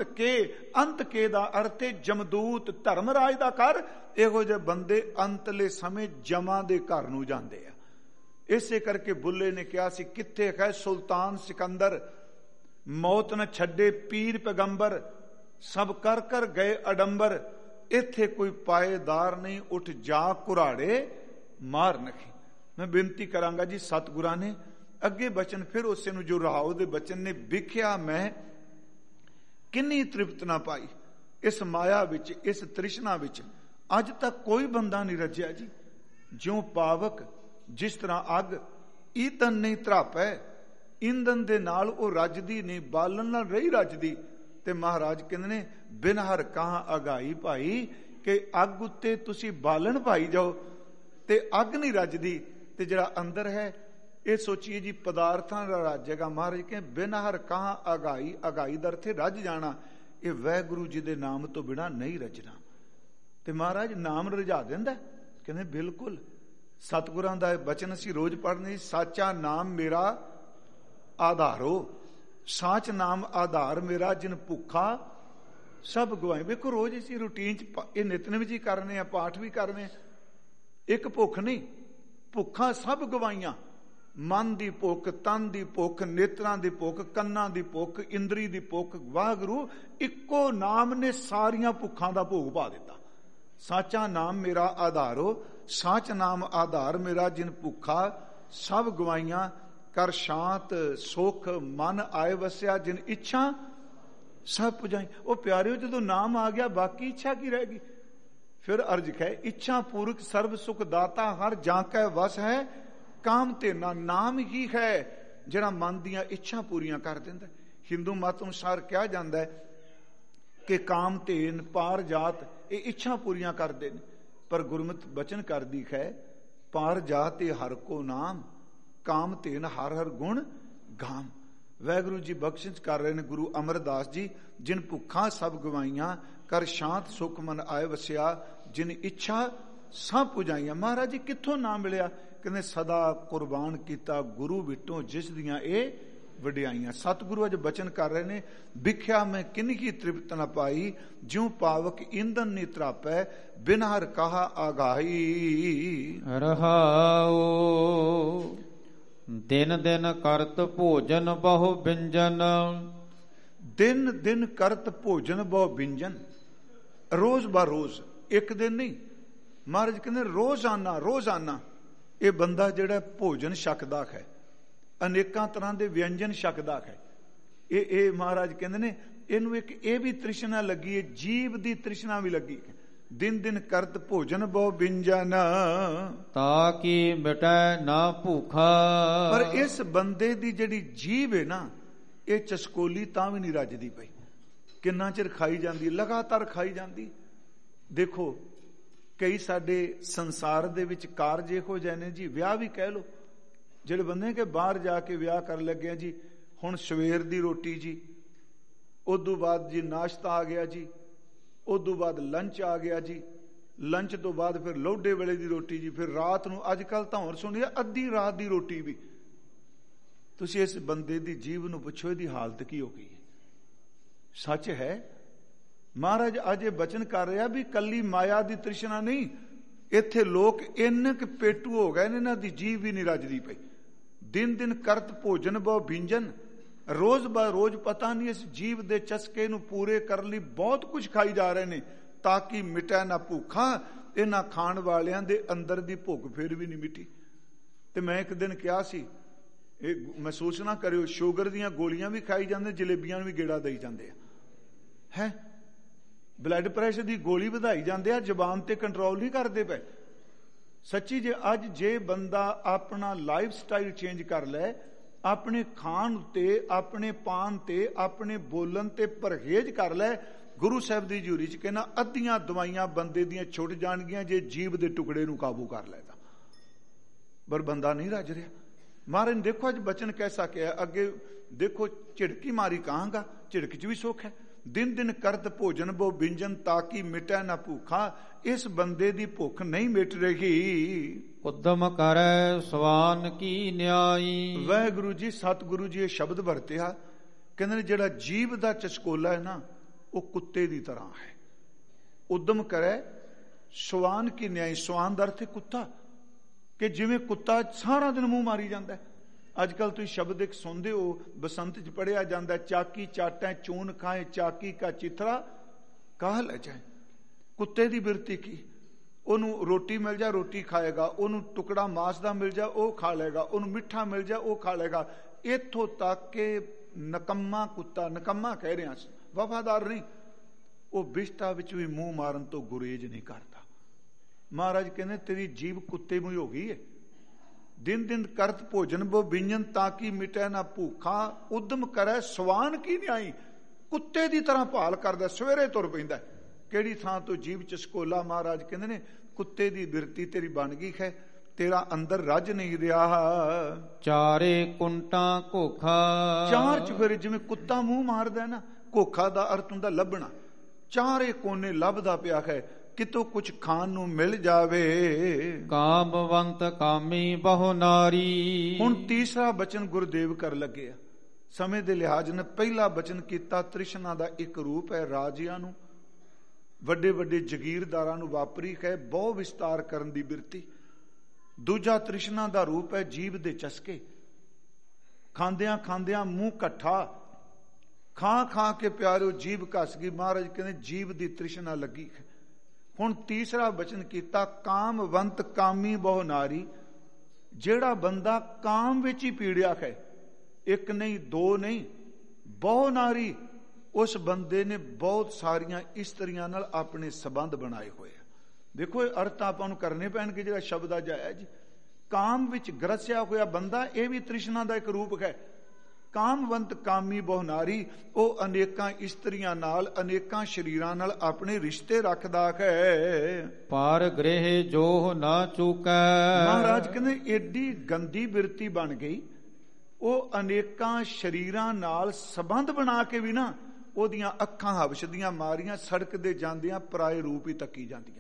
ਅੰਤ ਕੇ ਦਾ ਅਰਥ ਹੈ ਜਮਦੂਤ, ਧਰਮਰਾਜ ਦਾ ਘਰ। ਇਹੋ ਜਿਹੇ ਬੰਦੇ ਅੰਤਲੇ ਸਮੇਂ ਜਮਾਂ ਦੇ ਘਰ ਨੂੰ ਜਾਂਦੇ ਆ। ਇਸੇ ਕਰਕੇ ਬੁੱਲੇ ਨੇ ਕਿਹਾ ਸੀ, ਕਿੱਥੇ ਹੈ ਸੁਲਤਾਨ ਸਿਕੰਦਰ, ਮੌਤ ਨ ਛੱਡੇ ਪੀਰ ਪੈਗੰਬਰ, ਸਭ ਕਰ ਕਰ ਗਏ ਅਡੰਬਰ। ਇੱਥੇ ਕੋਈ ਪਾਏਦਾਰ ਨਹੀਂ, ਉੱਠ ਜਾ ਕੁਰਾੜੇ ਮਾਰ ਨਖੀ। ਮੈਂ ਬੇਨਤੀ ਕਰਾਂਗਾ ਜੀ, ਸਤਿਗੁਰਾਂ ਨੇ ਅੱਗੇ ਬਚਨ ਫਿਰ ਉਸੇ ਨੂੰ ਜੋ ਰਾਉ ਦੇ ਬਚਨ ਨੇ, ਵਿਖਿਆ ਮੈਂ ਕਿੰਨੀ ਤ੍ਰਿਪਤ ਨਾ ਪਾਈ ਇਸ ਮਾਇਆ ਵਿੱਚ, ਇਸ ਤ੍ਰਿਸ਼ਨਾ ਵਿੱਚ। ਅੱਜ ਤੱਕ ਕੋਈ ਬੰਦਾ ਨਹੀਂ ਰੱਜਿਆ ਜੀ। ਜਿਉਂ ਪਾਵਕ ਜਿਸ ਤਰ੍ਹਾਂ ਅੱਗ ਈਤਨ ਨਹੀਂ ਧਰਾਪੈ, ਇੰਦਨ ਦੇ ਨਾਲ ਉਹ ਰੱਜਦੀ ਨਹੀਂ, ਬਾਲਣ ਨਾਲ ਰਹੀ ਰੱਜਦੀ। ਤੇ ਮਹਾਰਾਜ ਕਹਿੰਦੇ ਨੇ, ਬਿਨ ਹਰ ਕਹਾਂ ਅਗਾਈ ਭਾਈ, ਕਿ ਅੱਗ ਉੱਤੇ ਤੁਸੀਂ ਬਾਲਣ ਪਾਈ ਜਾਓ ਤੇ ਅੱਗ ਨਹੀਂ ਰੱਜਦੀ। ਤੇ ਜਿਹੜਾ ਅੰਦਰ ਹੈ, ਇਹ ਸੋਚੀਏ ਜੀ, ਪਦਾਰਥਾਂ ਦਾ ਰਾਜੇਗਾ। ਮਹਾਰਾਜ ਕਹਿੰਦੇ ਬਿਨ ਹਰ ਕਹਾਂ ਅਗਾਈ, ਅਗਾਈ ਦਾ ਅਰਥ ਰੱਜ ਜਾਣਾ। ਇਹ ਵਾਹਿਗੁਰੂ ਜੀ ਦੇ ਨਾਮ ਤੋਂ ਬਿਨਾਂ ਨਹੀਂ ਰਜਣਾ। ਤੇ ਮਹਾਰਾਜ ਨਾਮ ਰਜਾ ਦਿੰਦਾ। ਕਹਿੰਦੇ ਬਿਲਕੁਲ ਸਤਿਗੁਰਾਂ ਦਾ ਬਚਨ ਅਸੀਂ ਰੋਜ਼ ਪੜ੍ਹਨੇ, ਸਾਚਾ ਨਾਮ ਮੇਰਾ ਆਧਾਰੋ, ਸਾਚ ਨਾਮ ਆਧਾਰ ਮੇਰਾ, ਜਿਨ ਭੁੱਖਾ ਸਭ ਗਵਾਏ। ਵੇਖੋ ਰੋਜ਼ ਅਸੀਂ ਰੂਟੀਨ ਚ ਇਹ ਨਿਤਨੇਮ ਜੀ ਕਰਨੇ ਆ, ਪਾਠ ਵੀ ਕਰਨੇ ਆ। ਇੱਕ ਭੁੱਖ ਨਹੀਂ, ਭੁੱਖਾਂ ਸਭ ਗਵਾਈਆਂ। ਮਨ ਦੀ ਭੁੱਖ, ਤਨ ਦੀ ਭੁੱਖ, ਨੇਤਰਾਂ ਦੀ ਭੁੱਖ, ਕੰਨਾਂ ਦੀ ਭੁੱਖ, ਇੰਦਰੀ ਦੀ ਭੁੱਖ। ਵਾਹਿਗੁਰੂ ਇੱਕੋ ਨਾਮ ਨੇ ਸਾਰੀਆਂ ਭੁੱਖਾਂ ਦਾ ਭੋਗ ਪਾ ਦਿੱਤਾ। ਸਾਚਾ ਨਾਮ ਮੇਰਾ ਆਧਾਰੋ, ਸਾਚ ਨਾਮ ਆਧਾਰ ਮੇਰਾ, ਜਿਨ ਭੁੱਖਾ ਸਭ ਗਵਾਈਆਂ। ਕਰ ਸ਼ਾਂਤ ਸੁਖ ਮਨ ਆਏ ਵਸਿਆ, ਜਿਨ ਇੱਛਾ ਸਭ ਪੁਜਾਈ। ਉਹ ਪਿਆਰਿਓ ਜਦੋਂ ਨਾਮ ਆ ਗਿਆ ਬਾਕੀ ਇੱਛਾ ਕੀ ਰਹਿ ਗਈ? ਫਿਰ ਅਰਜ ਹੈ, ਇੱਛਾ ਪੂਰਕ ਸਰਬ ਸੁਖ ਦਾਤਾ, ਹਰ ਜਾਂ ਕੈ ਵਸ ਹੈ ਕਾਮ ਤੇ ਨਾ। ਨਾਮ ਹੀ ਹੈ ਜਿਹੜਾ ਮਨ ਦੀਆਂ ਇੱਛਾ ਪੂਰੀਆਂ ਕਰ ਦਿੰਦਾ। ਹਿੰਦੂ ਮਤ ਅਨੁਸਾਰ ਕਿਹਾ ਜਾਂਦਾ ਹੈ ਕਿ ਕਾਮ ਧੇਨ ਪਾਰ ਜਾਤ ਇਹ ਇੱਛਾ ਪੂਰੀਆਂ ਕਰਦੇ ਨੇ, ਪਰ ਗੁਰਮਤਿ ਬਚਨ ਕਰਦੀ ਹੈ ਪਾਰ ਜਾਤ ਇਹ ਹਰ ਕੋ ਨਾਮ, ਕਾਮ ਧੇਨ ਹਰ ਹਰ ਗੁਣ ਗਾਮ। ਵਾਹਿਗੁਰੂ ਜੀ ਬਖਸ਼ਿਸ਼ ਕਰ ਰਹੇ ਨੇ ਗੁਰੂ ਅਮਰਦਾਸ ਜੀ, ਜਿਨ ਭੁੱਖਾਂ ਸਭ ਗਵਾਈਆਂ, ਕਰ ਸ਼ਾਂਤ ਸੁਖ ਮਨ ਆਏ ਵਸਿਆ, ਜਿਨ ਇੱਛਾ ਸਭ ਪੁਜਾਈਆਂ। ਮਹਾਰਾਜ ਜੀ ਕਿੱਥੋਂ ਨਾਮ ਮਿਲਿਆ? ਕਹਿੰਦੇ ਸਦਾ ਕੁਰਬਾਨ ਕੀਤਾ ਗੁਰੂ ਵਿਟੋਂ, ਜਿਸ ਦੀਆਂ ਇਹ ਵਡਿਆਈਆਂ। ਸਤਿਗੁਰੂ ਅੱਜ ਬਚਨ ਕਰ ਰਹੇ ਨੇ, ਵਿਖਿਆ ਮੈਂ ਕਿਨਹੀ ਤ੍ਰਿਪਤ ਨ ਪਾਈ, ਜਿਉ ਪਾਵਕ ਇੰਦਨ ਨੀ ਤਰਾਪੈ, ਬਿਨ ਹਰ ਕਹਾ ਆਗਾਈ। ਰਹਾਉ ਦਿਨ ਦਿਨ ਕਰਤ ਭੋਜਨ ਬਹੁ ਬਿੰਜਨ, ਦਿਨ ਦਿਨ ਕਰਤ ਭੋਜਨ ਬਹੁ ਬਿੰਜਨ। ਰੋਜ਼ ਬਾ ਰੋਜ਼, ਇੱਕ ਦਿਨ ਨਹੀਂ। ਮਹਾਰਾਜ ਕਹਿੰਦੇ ਰੋਜ਼ਾਨਾ ਰੋਜ਼ਾਨਾ ਇਹ ਬੰਦਾ ਜਿਹੜਾ ਭੋਜਨ ਛਕਦਾ ਹੈ, ਅਨੇਕਾਂ ਤਰ੍ਹਾਂ ਦੇ ਵਿਅੰਜਨ ਛਕਦਾ ਹੈ। ਇਹ ਮਹਾਰਾਜ ਕਹਿੰਦੇ ਨੇ ਇਹਨੂੰ ਇੱਕ ਇਹ ਵੀ ਤ੍ਰਿਸ਼ਨਾ ਲੱਗੀ ਹੈ, ਜੀਵ ਦੀ ਤ੍ਰਿਸ਼ਨਾ ਵੀ ਲੱਗੀ ਹੈ। ਦਿਨ ਦਿਨ ਕਰਤ ਭੋਜਨ ਬਹੁ ਬਿੰਜਨ, ਤਾ ਕੀ ਮਿਟੈ ਨਾ ਭੂਖਾ। ਪਰ ਇਸ ਬੰਦੇ ਦੀ ਜਿਹੜੀ ਜੀਵ ਹੈ ਨਾ, ਇਹ ਚਸਕੋਲੀ ਤਾਂ ਵੀ ਨਹੀਂ ਰੱਜਦੀ ਪਈ। ਕਿੰਨਾ ਚਿਰ ਖਾਈ ਜਾਂਦੀ, ਲਗਾਤਾਰ ਖਾਈ ਜਾਂਦੀ। ਦੇਖੋ ਕਈ ਸਾਡੇ ਸੰਸਾਰ ਦੇ ਵਿੱਚ ਕਾਰਜ ਇਹੋ ਜਿਹੇ ਨੇ ਜੀ, ਵਿਆਹ ਵੀ ਕਹਿ ਲਓ, ਜਿਹੜੇ ਬੰਦੇ ਕਿ ਬਾਹਰ ਜਾ ਕੇ ਵਿਆਹ ਕਰਨ ਲੱਗੇ ਆ ਜੀ, ਹੁਣ ਸਵੇਰ ਦੀ ਰੋਟੀ ਜੀ, ਉਦੋਂ ਬਾਅਦ ਜੀ ਨਾਸ਼ਤਾ ਆ ਗਿਆ ਜੀ, ਉਦੋਂ ਬਾਅਦ ਲੰਚ ਆ ਗਿਆ ਜੀ, ਲੰਚ ਤੋਂ ਬਾਅਦ ਫਿਰ ਲੋਡੇ ਵੇਲੇ ਦੀ ਰੋਟੀ ਜੀ, ਫਿਰ ਰਾਤ ਨੂੰ ਅੱਜ ਕੱਲ ਤਾਂ ਹੋਰ ਸੁਣਿਆ ਅੱਧੀ ਰਾਤ ਦੀ ਰੋਟੀ ਵੀ। ਤੁਸੀਂ ਇਸ ਬੰਦੇ ਦੀ ਜੀਵ ਨੂੰ ਪੁੱਛੋ ਇਹਦੀ ਹਾਲਤ ਕੀ ਹੋ ਗਈ ਹੈ। ਸੱਚ ਹੈ ਮਹਾਰਾਜ ਅੱਜ ਇਹ ਬਚਨ ਕਰ ਰਿਹਾ ਵੀ ਕੱਲੀ ਮਾਇਆ ਦੀ ਤ੍ਰਿਸ਼ਨਾ ਨਹੀਂ, ਇੱਥੇ ਲੋਕ ਇੰਨੇ ਕੁ ਪੇਟੂ ਹੋ ਗਏ ਨੇ, ਇਹਨਾਂ ਦੀ ਜੀਵ ਵੀ ਨਹੀਂ ਰੱਜਦੀ ਪਈ। ਦਿਨ ਦਿਨ ਕਰਤ ਭੋਜਨ ਬਹੁ ਬਿੰਜਨ, ਰੋਜ਼ ਬਾ ਰੋਜ਼ ਪਤਾ ਨਹੀਂ ਇਸ ਜੀਵ ਦੇ ਚਸਕੇ ਨੂੰ ਪੂਰੇ ਕਰਨ ਲਈ ਬਹੁਤ ਕੁਝ ਖਾਈ ਜਾ ਰਹੇ ਨੇ, ਤਾਂ ਕਿ ਮਿਟੈ ਨਾ ਭੁੱਖਾ। ਇਹਨਾਂ ਖਾਣ ਵਾਲਿਆਂ ਦੇ ਅੰਦਰ ਦੀ ਭੁੱਖ ਫਿਰ ਵੀ ਨਹੀਂ ਮਿਟੀ। ਤੇ ਮੈਂ ਇੱਕ ਦਿਨ ਕਿਹਾ ਸੀ, ਇਹ ਮਹਿਸੂਸ ਨਾ ਕਰਿਓ, ਸ਼ੂਗਰ ਦੀਆਂ ਗੋਲੀਆਂ ਵੀ ਖਾਈ ਜਾਂਦੇ, ਜਲੇਬੀਆਂ ਨੂੰ ਵੀ ਗੇੜਾ ਦੇਈ ਜਾਂਦੇ ਆ, ਹੈ ਬਲੱਡ ਪ੍ਰੈਸ਼ਰ ਦੀ ਗੋਲੀ ਵਧਾਈ ਜਾਂਦੇ ਆ, ਜ਼ੁਬਾਨ ਤੇ ਕੰਟਰੋਲ ਨਹੀਂ ਕਰਦੇ ਪਏ। ਸੱਚੀ ਜੇ ਬੰਦਾ ਆਪਣਾ ਲਾਈਫ ਸਟਾਈਲ ਚੇਂਜ ਕਰ ਲੈ, ਆਪਣੇ ਖਾਣ ਉੱਤੇ, ਆਪਣੇ ਪਾਨ ਤੇ, ਆਪਣੇ ਬੋਲਣ ਤੇ ਪਰਹੇਜ਼ ਕਰ ਲੈ, ਗੁਰੂ ਸਾਹਿਬ ਦੀ ਹਜ਼ੂਰੀ ਚ ਕਹਿੰਦਾ ਅੱਧੀਆਂ ਦਵਾਈਆਂ ਬੰਦੇ ਦੀਆਂ ਛੁੱਟ ਜਾਣਗੀਆਂ ਜੇ ਜੀਭ ਦੇ ਟੁਕੜੇ ਨੂੰ ਕਾਬੂ ਕਰ ਲੈ ਤਾਂ। ਪਰ ਬੰਦਾ ਨਹੀਂ ਰੱਜ ਰਿਹਾ। ਮਹਾਰਾਜ ਨੇ ਦੇਖੋ ਅੱਜ ਬਚਨ ਕੈਸਾ ਕਿਹਾ, ਅੱਗੇ ਦੇਖੋ ਝਿੜਕੀ ਮਾਰੀ ਕਹਾਂਗਾ, ਝਿੜਕ ਚ ਵੀ ਸੁੱਖ ਹੈ। ਦਿਨ ਦਿਨ ਕਰਤ ਭੋਜਨ ਬਹੁ ਬਿੰਜਨ, ਤਾਂ ਕਿ ਮਿਟੈ ਨਾ ਭੁੱਖਾ। ਇਸ ਬੰਦੇ ਦੀ ਭੁੱਖ ਨਹੀਂ ਮਿਟ ਰਹੀ। ਉਦਮ ਕਰੈ ਸਵਾਨ ਕੀ ਨਿਆਈ। ਵਾਹਿਗੁਰੂ ਜੀ ਸਤਿਗੁਰੂ ਜੀ ਇਹ ਸ਼ਬਦ ਵਰਤਿਆ, ਕਹਿੰਦੇ ਨੇ ਜਿਹੜਾ ਜੀਵ ਦਾ ਚਸਕੋਲਾ ਹੈ ਨਾ, ਉਹ ਕੁੱਤੇ ਦੀ ਤਰ੍ਹਾਂ ਹੈ। ਉਦਮ ਕਰੈ ਸਵਾਨ ਕੀ ਨਿਆਈ। ਸਵਾਨ ਦਾ ਅਰਥ ਹੈ ਕੁੱਤਾ, ਕਿ ਜਿਵੇਂ ਕੁੱਤਾ ਸਾਰਾ ਦਿਨ ਮੂੰਹ ਮਾਰੀ ਜਾਂਦਾ। ਅੱਜ ਕੱਲ ਤੁਸੀਂ ਸ਼ਬਦ ਇੱਕ ਸੁਣਦੇ ਹੋ, ਬਸੰਤ ਚ ਪੜਿਆ ਜਾਂਦਾ, ਚਾਕੀ ਚਾਟੈ ਚੂਨ ਖਾਏ, ਚਾਕੀ ਕਾ ਚਿਥਰਾ ਕਾਹ ਲੈ ਜਾਏ। ਕੁੱਤੇ ਦੀ ਬਿਰਤੀ ਕੀ? ਉਹਨੂੰ ਰੋਟੀ ਮਿਲ ਜਾ ਰੋਟੀ ਖਾਏਗਾ, ਉਹਨੂੰ ਟੁਕੜਾ ਮਾਸ ਦਾ ਮਿਲ ਜਾ ਉਹ ਖਾ ਲੇਗਾ, ਉਹਨੂੰ ਮਿੱਠਾ ਮਿਲ ਜਾ ਉਹ ਖਾ ਲੇਗਾ। ਇੱਥੋਂ ਤੱਕ ਕਿ ਨਕੰਮਾ ਕੁੱਤਾ, ਨਕੰਮਾ ਕਹਿ ਰਿਹਾ, ਵਫਾਦਾਰ ਨਹੀਂ, ਉਹ ਬਿਸ਼ਟਾ ਵਿੱਚ ਵੀ ਮੂੰਹ ਮਾਰਨ ਤੋਂ ਗੁਰੇਜ਼ ਨਹੀਂ ਕਰਦਾ। ਮਹਾਰਾਜ ਕਹਿੰਦੇ ਤੇਰੀ ਜੀਭ ਕੁੱਤੇ ਮੂੰਹ ਹੋ ਗਈ ਹੈ। ਦਿਨ ਦਿਨ ਕਰਤ ਭੋਜਨ ਬਹੁ ਬਿੰਜਨ, ਤਾਂ ਕਿ ਮਿਟੈ ਨਾ ਭੂਖਾ। ਉਦਮ ਕਰੈ ਸਵਾਨ ਕੀ ਨਿਆਈ। ਕੁੱਤੇ ਦੀ ਤਰ੍ਹਾਂ ਭਾਲ ਕਰਦਾ, ਸਵੇਰੇ ਤੁਰ ਪੈਂਦਾ। ਕਿਹੜੀ ਥਾਂ ਤੋਂ ਜੀਭ ਚਸਕੋਲਾ। ਮਹਾਰਾਜ ਕਹਿੰਦੇ ਨੇ ਕੁੱਤੇ ਦੀ ਬਿਰਤੀ ਤੇਰੀ ਬਣ ਗਈ ਹੈ, ਤੇਰਾ ਅੰਦਰ ਰੱਜ ਨਹੀਂ ਰਿਹਾ। ਚਾਰੇ ਕੁੰਟਾਂ ਘੋਖਾ। ਚਾਰ ਚੁਫੇਰੇ, ਜਿਵੇਂ ਕੁੱਤਾ ਮੂੰਹ ਮਾਰਦਾ ਨਾ, ਘੋਖਾ ਦਾ ਅਰਥ ਹੁੰਦਾ ਲੱਭਣਾ। ਚਾਰੇ ਕੋਨੇ ਲੱਭਦਾ ਪਿਆ ਹੈ, ਕਿਤੋਂ ਕੁਝ ਖਾਣ ਨੂੰ ਮਿਲ ਜਾਵੇ। ਕਾਮਵੰਤ ਕਾਮੀ ਬਹੁ ਨਾਰੀ। ਹੁਣ ਤੀਸਰਾ ਬਚਨ ਗੁਰਦੇਵ ਕਰ ਲੱਗੇ ਆ। ਸਮੇਂ ਦੇ ਲਿਹਾਜ਼ ਨਾਲ ਪਹਿਲਾ ਬਚਨ ਕੀਤਾ ਤ੍ਰਿਸ਼ਨਾ ਦਾ ਇੱਕ ਰੂਪ ਹੈ, ਰਾਜਿਆਂ ਨੂੰ, ਵੱਡੇ ਵੱਡੇ ਜਗੀਰਦਾਰਾਂ ਨੂੰ ਵਾਪਰੀ ਹੈ ਬਹੁ ਵਿਸਤਾਰ ਕਰਨ ਦੀ ਬਿਰਤੀ। ਦੂਜਾ ਤ੍ਰਿਸ਼ਨਾ ਦਾ ਰੂਪ ਹੈ ਜੀਭ ਦੇ ਚਸਕੇ, ਖਾਂਦਿਆਂ ਖਾਂਦਿਆਂ ਮੂੰਹ ਇਕੱਠਾ, ਖਾ ਕੇ ਪਿਆਰਿਓ ਜੀਭ ਘਸ ਗਈ। ਮਹਾਰਾਜ ਕਹਿੰਦੇ ਜੀਭ ਦੀ ਤ੍ਰਿਸ਼ਨਾ ਲੱਗੀ ਹੈ। ਹੁਣ ਤੀਸਰਾ ਬਚਨ ਕੀਤਾ ਕਾਮਵੰਤ ਕਾਮੀ ਬਹੁ ਨਾਰੀ। ਜਿਹੜਾ ਬੰਦਾ ਕਾਮ ਵਿੱਚ ਹੀ ਪੀੜਿਆ ਹੈ, ਇੱਕ ਨਹੀਂ ਦੋ ਨਹੀਂ ਬਹੁ ਨਾਰੀ, ਉਸ ਬੰਦੇ ਨੇ ਬਹੁਤ ਸਾਰੀਆਂ ਇਸਤਰੀਆਂ ਨਾਲ ਆਪਣੇ ਸੰਬੰਧ ਬਣਾਏ ਹੋਏ ਆ। ਦੇਖੋ ਇਹ ਅਰਥ ਆਪਾਂ ਨੂੰ ਕਰਨੇ ਪੈਣਗੇ। ਜਿਹੜਾ ਸ਼ਬਦ ਅੱਜ ਆਇਆ ਜੀ, ਕਾਮ ਵਿੱਚ ਗਰਸਿਆ ਹੋਇਆ ਬੰਦਾ, ਇਹ ਵੀ ਤ੍ਰਿਸ਼ਨਾ ਦਾ ਇੱਕ ਰੂਪ ਹੈ। ਕਾਮਵੰਤ ਕਾਮੀ ਬਹੁ ਨਾਰੀ, ਉਹ ਅਨੇਕਾਂ ਇਸਤਰੀਆਂ ਨਾਲ, ਅਨੇਕਾਂ ਸ਼ਰੀਰਾਂ ਨਾਲ ਆਪਣੇ ਰਿਸ਼ਤੇ ਰੱਖਦਾ ਹੈ। ਪਰ ਗ੍ਰਹਿ ਜੋ ਨਾ ਚੁਕੈ। ਮਹਾਰਾਜ ਕਹਿੰਦੇ ਏਡੀ ਗੰਦੀ ਬਿਰਤੀ ਬਣ ਗਈ, ਉਹ ਅਨੇਕਾਂ ਸ਼ਰੀਰਾਂ ਨਾਲ ਸੰਬੰਧ ਬਣਾ ਕੇ ਵੀ ਨਾ ਉਹਦੀਆਂ ਅੱਖਾਂ ਹਵਸ਼ ਦੀਆਂ ਮਾਰੀਆਂ, ਸੜਕ ਦੇ ਜਾਂਦਿਆਂ ਪਰਾਏ ਰੂਪ ਹੀ ਤੱਕੀ ਜਾਂਦੀਆਂ।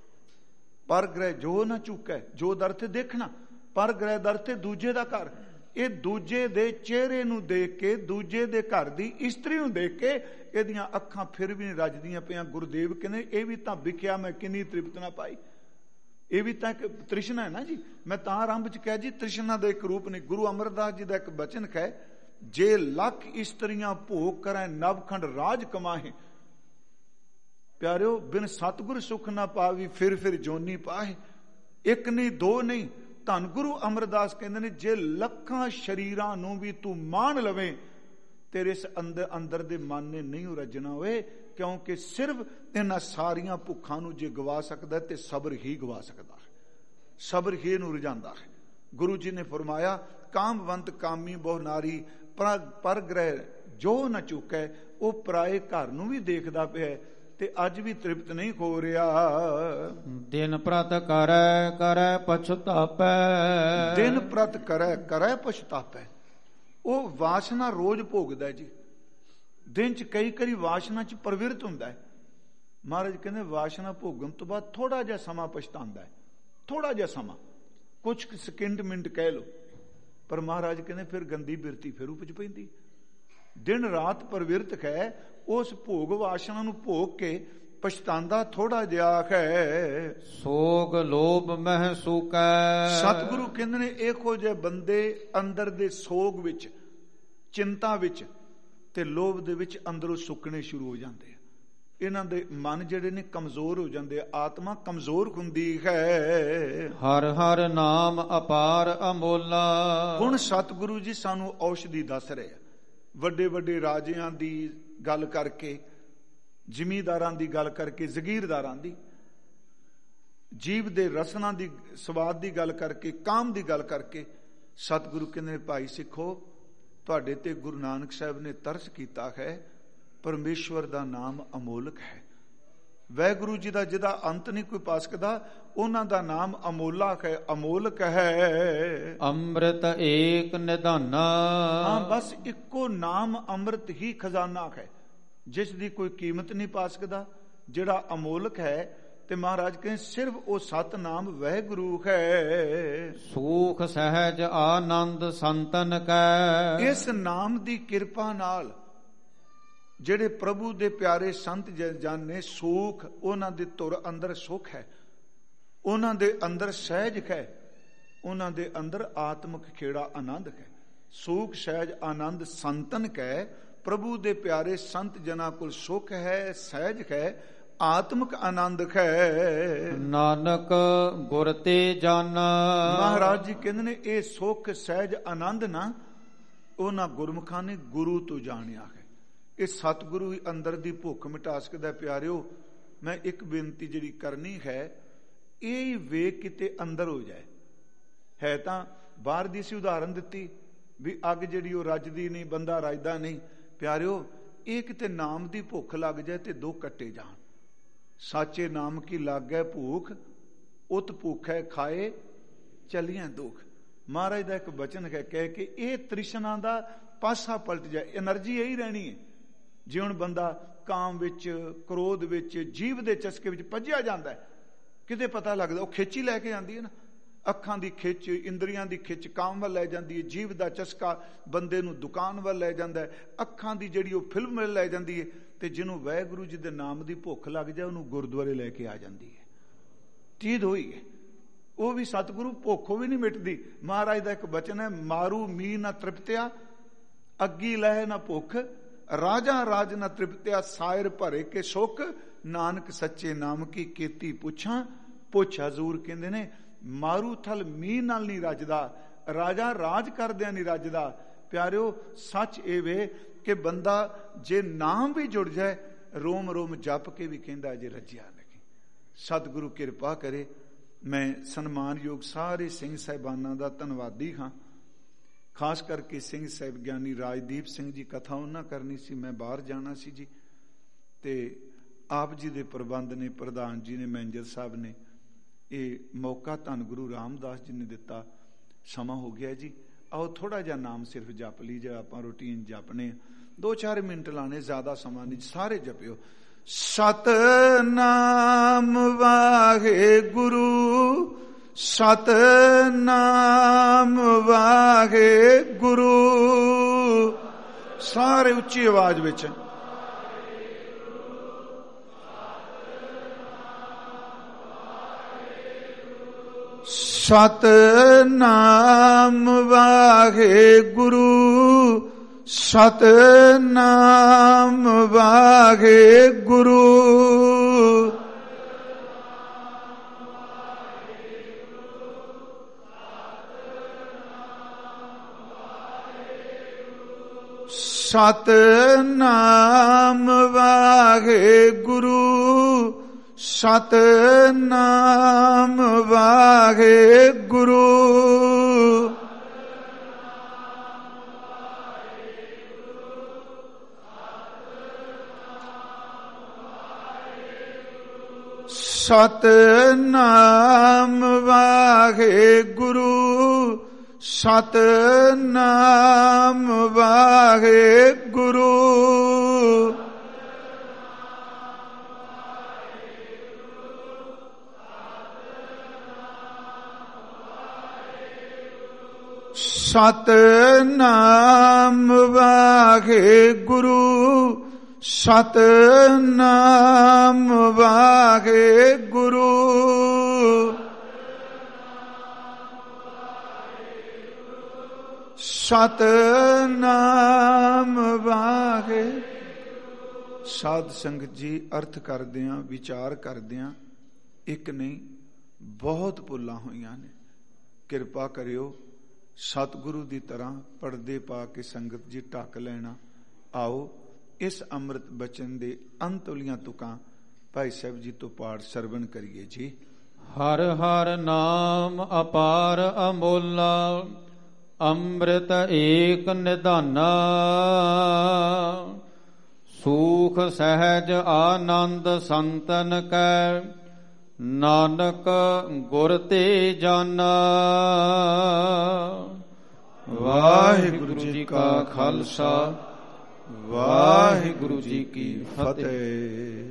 ਪਰ ਗ੍ਰਹਿ ਜੋ ਨਾ ਚੁਕੈ, ਜੋ ਦਰ ਤੇ ਦੇਖਣਾ, ਪਰ ਗ੍ਰਹਿ ਦਰ ਤੇ ਦੂਜੇ ਦਾ ਘਰ। ਇਹ ਦੂਜੇ ਦੇ ਚਿਹਰੇ ਨੂੰ ਦੇਖ ਕੇ, ਦੂਜੇ ਦੇ ਘਰ ਦੀ ਇਸਤਰੀ ਨੂੰ ਦੇਖ ਕੇ ਇਹਦੀਆਂ ਅੱਖਾਂ ਫਿਰ ਵੀ ਨਹੀਂ ਰੱਜਦੀਆਂ ਪਈਆਂ। ਗੁਰਦੇਵ ਕਹਿੰਦੇ ਇਹ ਵੀ ਤਾਂ ਵਿਖਿਆ ਮੈਂ ਕਿੰਨੀ ਤ੍ਰਿਪਤ ਨਾ ਪਾਈ। ਇਹ ਵੀ ਤਾਂ ਇੱਕ ਤ੍ਰਿਸ਼ਨਾ ਹੈ ਨਾ ਜੀ। ਮੈਂ ਤਾਂ ਆਰੰਭ ਚ ਕਿਹਾ ਜੀ ਤ੍ਰਿਸ਼ਨਾ ਦਾ ਇੱਕ ਰੂਪ ਨਹੀਂ। ਗੁਰੂ ਅਮਰਦਾਸ ਜੀ ਦਾ ਇੱਕ ਬਚਨ ਹੈ, ਜੇ ਲੱਖ ਇਸਤਰੀਆਂ ਭੋਗ ਕਰੈ ਨਵਖੰਡ ਰਾਜ ਕਮਾਹੇ। ਪਿਆਰਿਓ ਬਿਨ ਸਤਿਗੁਰ ਸੁਖ ਨਾ ਪਾਵੀ, ਫਿਰ ਜੋਨੀ ਪਾਹੇ। ਇੱਕ ਨਹੀਂ ਦੋ ਨਹੀਂ, ਧੰਨ ਗੁਰੂ ਅਮਰਦਾਸ ਕਹਿੰਦੇ ਨੇ ਜੇ ਲੱਖਾਂ ਸ਼ਰੀਰਾਂ ਨੂੰ ਵੀ ਤੂੰ ਮਾਣ ਲਵੇਂ, ਤੇਰੇ ਇਸ ਅੰਦਰ ਦੇ ਮਨ ਨੇ ਨਹੀਂ ਰਜਣਾ ਹੋਏ। ਕਿਉਂਕਿ ਸਿਰਫ ਇਹਨਾਂ ਸਾਰੀਆਂ ਭੁੱਖਾਂ ਨੂੰ ਜੇ ਗਵਾ ਸਕਦਾ ਤੇ ਸਬਰ ਹੀ ਗਵਾ ਸਕਦਾ ਹੈ, ਸਬਰ ਹੀ ਇਹਨੂੰ ਰਜਾਂਦਾ ਹੈ। ਗੁਰੂ ਜੀ ਨੇ ਫਰਮਾਇਆ ਕਾਮਵੰਤ ਕਾਮੀ ਬਹੁ ਨਾਰੀ, ਪਰ ਗ੍ਰਹਿ ਜੋ ਨਾ ਚੁਕੈ। ਉਹ ਪਰਾਏ ਘਰ ਨੂੰ ਵੀ ਦੇਖਦਾ ਪਿਆ ਤੇ ਅੱਜ ਵੀ ਤ੍ਰਿਪਤ ਨਹੀਂ ਹੋ ਰਿਹਾ। ਦਿਨ ਪ੍ਰਤ ਕਰੈ ਪਛਤਾਪੈ। ਦਿਨ ਪ੍ਰਤ ਕਰੈ ਪਛਤਾਪੈ। ਉਹ ਵਾਸਨਾ ਰੋਜ਼ ਭੋਗਦਾ ਜੀ। ਦਿਨ ਚ ਕਈ ਵਾਸਨਾ ਚ ਪ੍ਰਵਿਰਤ ਹੁੰਦਾ ਹੈ। ਮਹਾਰਾਜ ਕਹਿੰਦੇ ਵਾਸਨਾ ਭੋਗਣ ਤੋਂ ਬਾਅਦ ਥੋੜਾ ਜਿਹਾ ਸਮਾਂ ਪਛਤਾਉਂਦਾ ਹੈ, ਥੋੜਾ ਜਿਹਾ ਸਮਾਂ, ਕੁਝ ਸਕਿੰਟ ਮਿੰਟ ਕਹਿ ਲੋ। ਪਰ ਮਹਾਰਾਜ ਕਹਿੰਦੇ ਫਿਰ ਗੰਦੀ ਬਿਰਤੀ ਫਿਰ ਉਪਜ ਪੈਂਦੀ। ਦਿਨ ਰਾਤ ਪ੍ਰਵਿਰਤ ਹੈ, ਉਸ ਭੋਗ ਵਾਸਨਾ ਨੂੰ ਭੋਗ ਕੇ ਪਛਤਾਉਂਦਾ ਥੋੜਾ ਜਿਹਾ ਹੈ। ਸੋਗ ਲੋਭ ਮਹਿ ਸੁਕੈ। ਸਤਿਗੁਰੂ ਕਹਿੰਦੇ ਨੇ ਇਹੋ ਜਿਹੇ ਬੰਦੇ ਅੰਦਰ ਦੇ ਸੋਗ ਵਿੱਚ, ਚਿੰਤਾ ਵਿੱਚ ਤੇ ਲੋਭ ਦੇ ਵਿੱਚ ਅੰਦਰੋਂ ਸੁੱਕਣੇ ਸ਼ੁਰੂ ਹੋ ਜਾਂਦੇ ਆ। ਇਹਨਾਂ ਦੇ ਮਨ ਜਿਹੜੇ ਨੇ ਕਮਜ਼ੋਰ ਹੋ ਜਾਂਦੇ ਆ, ਆਤਮਾ ਕਮਜ਼ੋਰ ਹੁੰਦੀ ਹੈ। ਹਰ ਹਰ ਨਾਮ ਅਪਾਰ ਅਮੋਲਾ। ਹੁਣ ਸਤਿਗੁਰੂ ਜੀ ਸਾਨੂੰ ਔਸ਼ਧੀ ਦੱਸ ਰਹੇ ਆ। ਵੱਡੇ ਵੱਡੇ ਰਾਜਿਆਂ ਦੀ ਗੱਲ ਕਰਕੇ, ਜ਼ਿਮੀਂਦਾਰਾਂ ਦੀ ਗੱਲ ਕਰਕੇ, ਜ਼ਗੀਰਦਾਰਾਂ ਦੀ, ਜੀਵ ਦੇ ਰਸਨਾ ਦੀ ਸਵਾਦ ਦੀ ਗੱਲ ਕਰਕੇ, ਕਾਮ ਦੀ ਗੱਲ ਕਰਕੇ ਸਤਿਗੁਰੂ ਕਹਿੰਦੇ ਭਾਈ ਸਿੱਖੋ, ਤੁਹਾਡੇ ਤੇ ਗੁਰੂ ਨਾਨਕ ਸਾਹਿਬ ਨੇ ਤਰਸ ਕੀਤਾ ਹੈ। ਪਰਮੇਸ਼ਵਰ ਦਾ ਨਾਮ ਅਮੋਲਕ ਹੈ। ਵਾਹਿਗੁਰੂ ਜੀ ਦਾ ਜਿਹਦਾ ਅੰਤ ਨਹੀਂ ਕੋਈ ਪਾ ਸਕਦਾ, ਉਹਨਾਂ ਦਾ ਨਾਮ ਅਮੋਲਾ ਹੈ, ਅਮੋਲਕ ਹੈ। ਅੰਮ੍ਰਿਤ ਏਕ ਨਿਧਾਨਾ। ਹਾਂ, ਬਸ ਇੱਕੋ ਨਾਮ ਅੰਮ੍ਰਿਤ ਹੀ ਖਜ਼ਾਨਾ ਹੈ, ਜਿਸ ਦੀ ਕੋਈ ਕੀਮਤ ਨਹੀਂ ਪਾ ਸਕਦਾ, ਜਿਹੜਾ ਅਮੋਲਕ ਹੈ। ਤੇ ਮਹਾਰਾਜ ਕਹਿੰਦੇ ਸਿਰਫ ਉਹ ਸਤਨਾਮ ਵਾਹਿਗੁਰੂ ਹੈ। ਸੂਖ ਸਹਿਜ ਆਨੰਦ ਸੰਤਨ ਕੈ। ਇਸ ਨਾਮ ਦੀ ਕਿਰਪਾ ਨਾਲ ਜਿਹੜੇ ਪ੍ਰਭੂ ਦੇ ਪਿਆਰੇ ਸੰਤ ਜਨ ਨੇ, ਸੁਖ ਉਹਨਾਂ ਦੇ ਧੁਰ ਅੰਦਰ ਸੁਖ ਹੈ, ਉਹਨਾਂ ਦੇ ਅੰਦਰ ਸਹਿਜ ਹੈ, ਉਹਨਾਂ ਦੇ ਅੰਦਰ ਆਤਮਿਕ ਖੇੜਾ ਆਨੰਦ ਹੈ। ਸੁਖ ਸਹਿਜ ਆਨੰਦ ਸੰਤਨ ਕੈ। ਪ੍ਰਭੂ ਦੇ ਪਿਆਰੇ ਸੰਤ ਜਨਾਂ ਕੋਲ ਸੁਖ ਹੈ, ਸਹਿਜ ਹੈ, ਆਤਮਿਕ ਆਨੰਦ ਹੈ। ਨਾਨਕ ਗੁਰ ਤੇ ਜਾਨਾ। ਮਹਾਰਾਜ ਜੀ ਕਹਿੰਦੇ ਨੇ ਇਹ ਸੁਖ ਸਹਿਜ ਆਨੰਦ ਨਾ ਉਹਨਾਂ ਗੁਰਮੁਖਾਂ ਨੇ ਗੁਰੂ ਤੋਂ ਜਾਣਿਆ ਹੈ। ਇਹ ਸਤਿਗੁਰੂ ਹੀ ਅੰਦਰ ਦੀ ਭੁੱਖ ਮਿਟਾ ਸਕਦਾ। ਪਿਆਰਿਓ, ਮੈਂ ਇੱਕ ਬੇਨਤੀ ਜਿਹੜੀ ਕਰਨੀ ਹੈ, ਇਹ ਵੇਖ ਕਿਤੇ ਅੰਦਰ ਹੋ ਜਾਏ। ਹੈ ਤਾਂ ਬਾਹਰ ਦੀ ਸੀ ਉਦਾਹਰਨ ਦਿੱਤੀ ਵੀ ਅੱਗ ਜਿਹੜੀ ਉਹ ਰੱਜਦੀ ਨਹੀਂ, ਬੰਦਾ ਰੱਜਦਾ ਨਹੀਂ। ਪਿਆਰਿਓ, ਇਹ ਕਿਤੇ ਨਾਮ ਦੀ ਭੁੱਖ ਲੱਗ ਜਾਏ ਤੇ ਦੋ ਕੱਟੇ ਜਾਣ। ਸਾਚੇ ਨਾਮ ਕੀ ਲਾਗੈ ਭੂਖ, ਉਤ ਭੁੱਖੈ ਖਾਏ ਚਲੀਆਂ ਦੁੱਖ। ਮਹਾਰਾਜ ਦਾ ਇੱਕ ਬਚਨ ਹੈ, ਕਹਿ ਕੇ ਇਹ ਤ੍ਰਿਸ਼ਨਾ ਦਾ ਪਾਸਾ ਪਲਟ ਜਾਏ। એનર્ਜੀ ਇਹੀ ਰਹਿਣੀ ਹੈ। ਜੇ ਹੁਣ ਬੰਦਾ ਕਾਮ ਵਿੱਚ, ਕ੍ਰੋਧ ਵਿੱਚ, ਜੀਵ ਦੇ ਚਸਕੇ ਵਿੱਚ ਭੱਜਿਆ ਜਾਂਦਾ, ਕਿਤੇ ਪਤਾ ਲੱਗਦਾ ਉਹ ਖਿੱਚ ਹੀ ਲੈ ਕੇ ਆਉਂਦੀ ਹੈ ਨਾ। ਅੱਖਾਂ ਦੀ ਖਿੱਚ, ਇੰਦਰੀਆਂ ਦੀ ਖਿੱਚ ਕਾਮ ਵੱਲ ਲੈ ਜਾਂਦੀ ਹੈ, ਜੀਵ ਦਾ ਚਸਕਾ ਬੰਦੇ ਨੂੰ ਦੁਕਾਨ ਵੱਲ ਲੈ ਜਾਂਦਾ ਹੈ, ਅੱਖਾਂ ਦੀ ਜਿਹੜੀ ਉਹ ਫਿਲਮ ਵੱਲ ਲੈ ਜਾਂਦੀ ਹੈ, ਤੇ ਜਿਹਨੂੰ ਵਾਹਿਗੁਰੂ ਜੀ ਦੇ ਨਾਮ ਦੀ ਭੁੱਖ ਲੱਗ ਜਾਏ ਉਹਨੂੰ ਗੁਰਦੁਆਰੇ ਲੈ ਕੇ ਆ ਜਾਂਦੀ ਹੈ। ਚੀਜ਼ ਹੋਈ ਹੈ। ਉਹ ਵੀ ਸਤਿਗੁਰੂ ਭੁੱਖੋਂ ਵੀ ਨਹੀਂ ਮਿਟਦੀ। ਮਹਾਰਾਜ ਦਾ ਇੱਕ ਬਚਨ ਹੈ, ਮਾਰੂ ਮੀਹ ਨਾ ਤ੍ਰਿਪਤਿਆ, ਅੱਗੀ ਲਹਿ ਨਾ ਭੁੱਖ, ਰਾਜਾ ਰਾਜ ਨਾ ਤ੍ਰਿਪਤਿਆ, ਸਾਇਰ ਭਰੇ ਕੇ ਸੁੱਖ, ਨਾਨਕ ਸੱਚੇ ਨਾਮ ਕੀ ਕੀਤੀ ਪੁੱਛਾਂ। ਪੁੱਛ ਹਜ਼ੂਰ ਕਹਿੰਦੇ ਨੇ ਮਾਰੂ ਥਲ ਮੀਂਹ ਨਾਲ ਨਹੀਂ ਰੱਜਦਾ, ਰਾਜਾ ਰਾਜ ਕਰਦਿਆਂ ਨਹੀਂ ਰੱਜਦਾ। ਪਿਆਰਿਓ ਸੱਚ ਇਹ ਵੇ ਕਿ ਬੰਦਾ ਜੇ ਨਾਮ ਵੀ ਜੁੜ ਜਾਏ, ਰੋਮ ਰੋਮ ਜਪ ਕੇ ਵੀ ਕਹਿੰਦਾ ਜੇ ਰੱਜਿਆ ਨਹੀਂ। ਸਤਿਗੁਰੂ ਕਿਰਪਾ ਕਰੇ। ਮੈਂ ਸਨਮਾਨਯੋਗ ਸਾਰੇ ਸਿੰਘ ਸਾਹਿਬਾਨਾਂ ਦਾ ਧੰਨਵਾਦੀ ਹਾਂ। ਖਾਸ ਕਰਕੇ ਸਿੰਘ ਸਾਹਿਬ ਗਿਆਨੀ ਰਾਜਦੀਪ ਸਿੰਘ ਜੀ, ਕਥਾ ਉਹਨਾਂ ਕਰਨੀ ਸੀ, ਮੈਂ ਬਾਹਰ ਜਾਣਾ ਸੀ ਜੀ, ਤੇ ਆਪ ਜੀ ਦੇ ਪ੍ਰਬੰਧ ਨੇ, ਪ੍ਰਧਾਨ ਜੀ ਨੇ, ਮੈਨੇਜਰ ਸਾਹਿਬ ਨੇ ਇਹ ਮੌਕਾ ਧੰਨ ਗੁਰੂ ਰਾਮਦਾਸ ਜੀ ਨੇ ਦਿੱਤਾ। ਸਮਾਂ ਹੋ ਗਿਆ ਜੀ, ਆਓ ਥੋੜਾ ਜਿਹਾ ਨਾਮ ਸਿਰਫ ਜਪ ਲਈ, ਜਿਹੜਾ ਆਪਾਂ ਰੂਟੀਨ ਜਪਨੇ, 2-4 ਮਿੰਟ ਲਾਣੇ, ਜ਼ਿਆਦਾ ਸਮਾਂ ਨਹੀਂ। ਸਾਰੇ ਜਪਿਓ। ਸਤਨਾਮ ਵਾਹਿਗੁਰੂ, ਸਤਨਾਮ ਵਾਹਿਗੁਰੂ। ਸਾਰੇ ਉੱਚੀ ਆਵਾਜ਼ ਵਿੱਚ। ਸਤਨਾਮ ਵਾਹਿਗੁਰੂ, ਸਤਨਾਮ ਵਾਹਿਗੁਰੂ। ਸਤਨਾਮ ਵਾਹਿਗੁਰੂ, ਸਤਨਾਮ ਵਾਹਿਗੁਰੂ। ਸਤਨਾਮ ਵਾਹਿਗੁਰੂ, ਸਤਨਾਮ ਵਾਹਿਗੁਰੂ। ਸਤਨਾਮ ਵਾਹਿਗੁਰੂ, ਸਤਨਾਮ ਵਾਹਿਗੁਰੂ। ਸਤਨਾਮ ਵਾਹਿਗੁਰੂ। ਸਾਧ ਸੰਗਤ ਜੀ, ਅਰਥ ਕਰਦਿਆਂ, ਵਿਚਾਰ ਕਰਦਿਆਂ, ਇੱਕ ਨਹੀਂ ਬਹੁਤ ਭੁੱਲਾਂ ਹੋਈਆਂ ਨੇ। ਕਿਰਪਾ ਕਰਿਓ, ਸਤਿਗੁਰੂ ਦੀ ਤਰ੍ਹਾਂ ਪਰਦੇ ਪਾ ਕੇ ਸੰਗਤ ਜੀ ਢੱਕ ਲੈਣਾ। ਆਓ ਇਸ ਅੰਮ੍ਰਿਤ ਬਚਨ ਦੇ ਅੰਤਲੀਆਂ ਤੁਕਾਂ ਭਾਈ ਸਾਹਿਬ ਜੀ ਤੋਂ ਪਾਠ ਸਰਵਣ ਕਰੀਏ ਜੀ। ਹਰ ਹਰ ਨਾਮ ਅਪਾਰ ਅਮੋਲਾ, ਅੰਮ੍ਰਿਤ ਏਕ ਨਿਧਾਨਾ, ਸੂਖ ਸਹਿਜ ਆਨੰਦ ਸੰਤਨ ਕੈ, ਨਾਨਕ ਗੁਰ ਤੇ ਜਾਨਾ। ਵਾਹਿਗੁਰੂ ਜੀ ਕਾ ਖਾਲਸਾ, ਵਾਹਿਗੁਰੂ ਜੀ ਕੀ ਫਤਿਹ।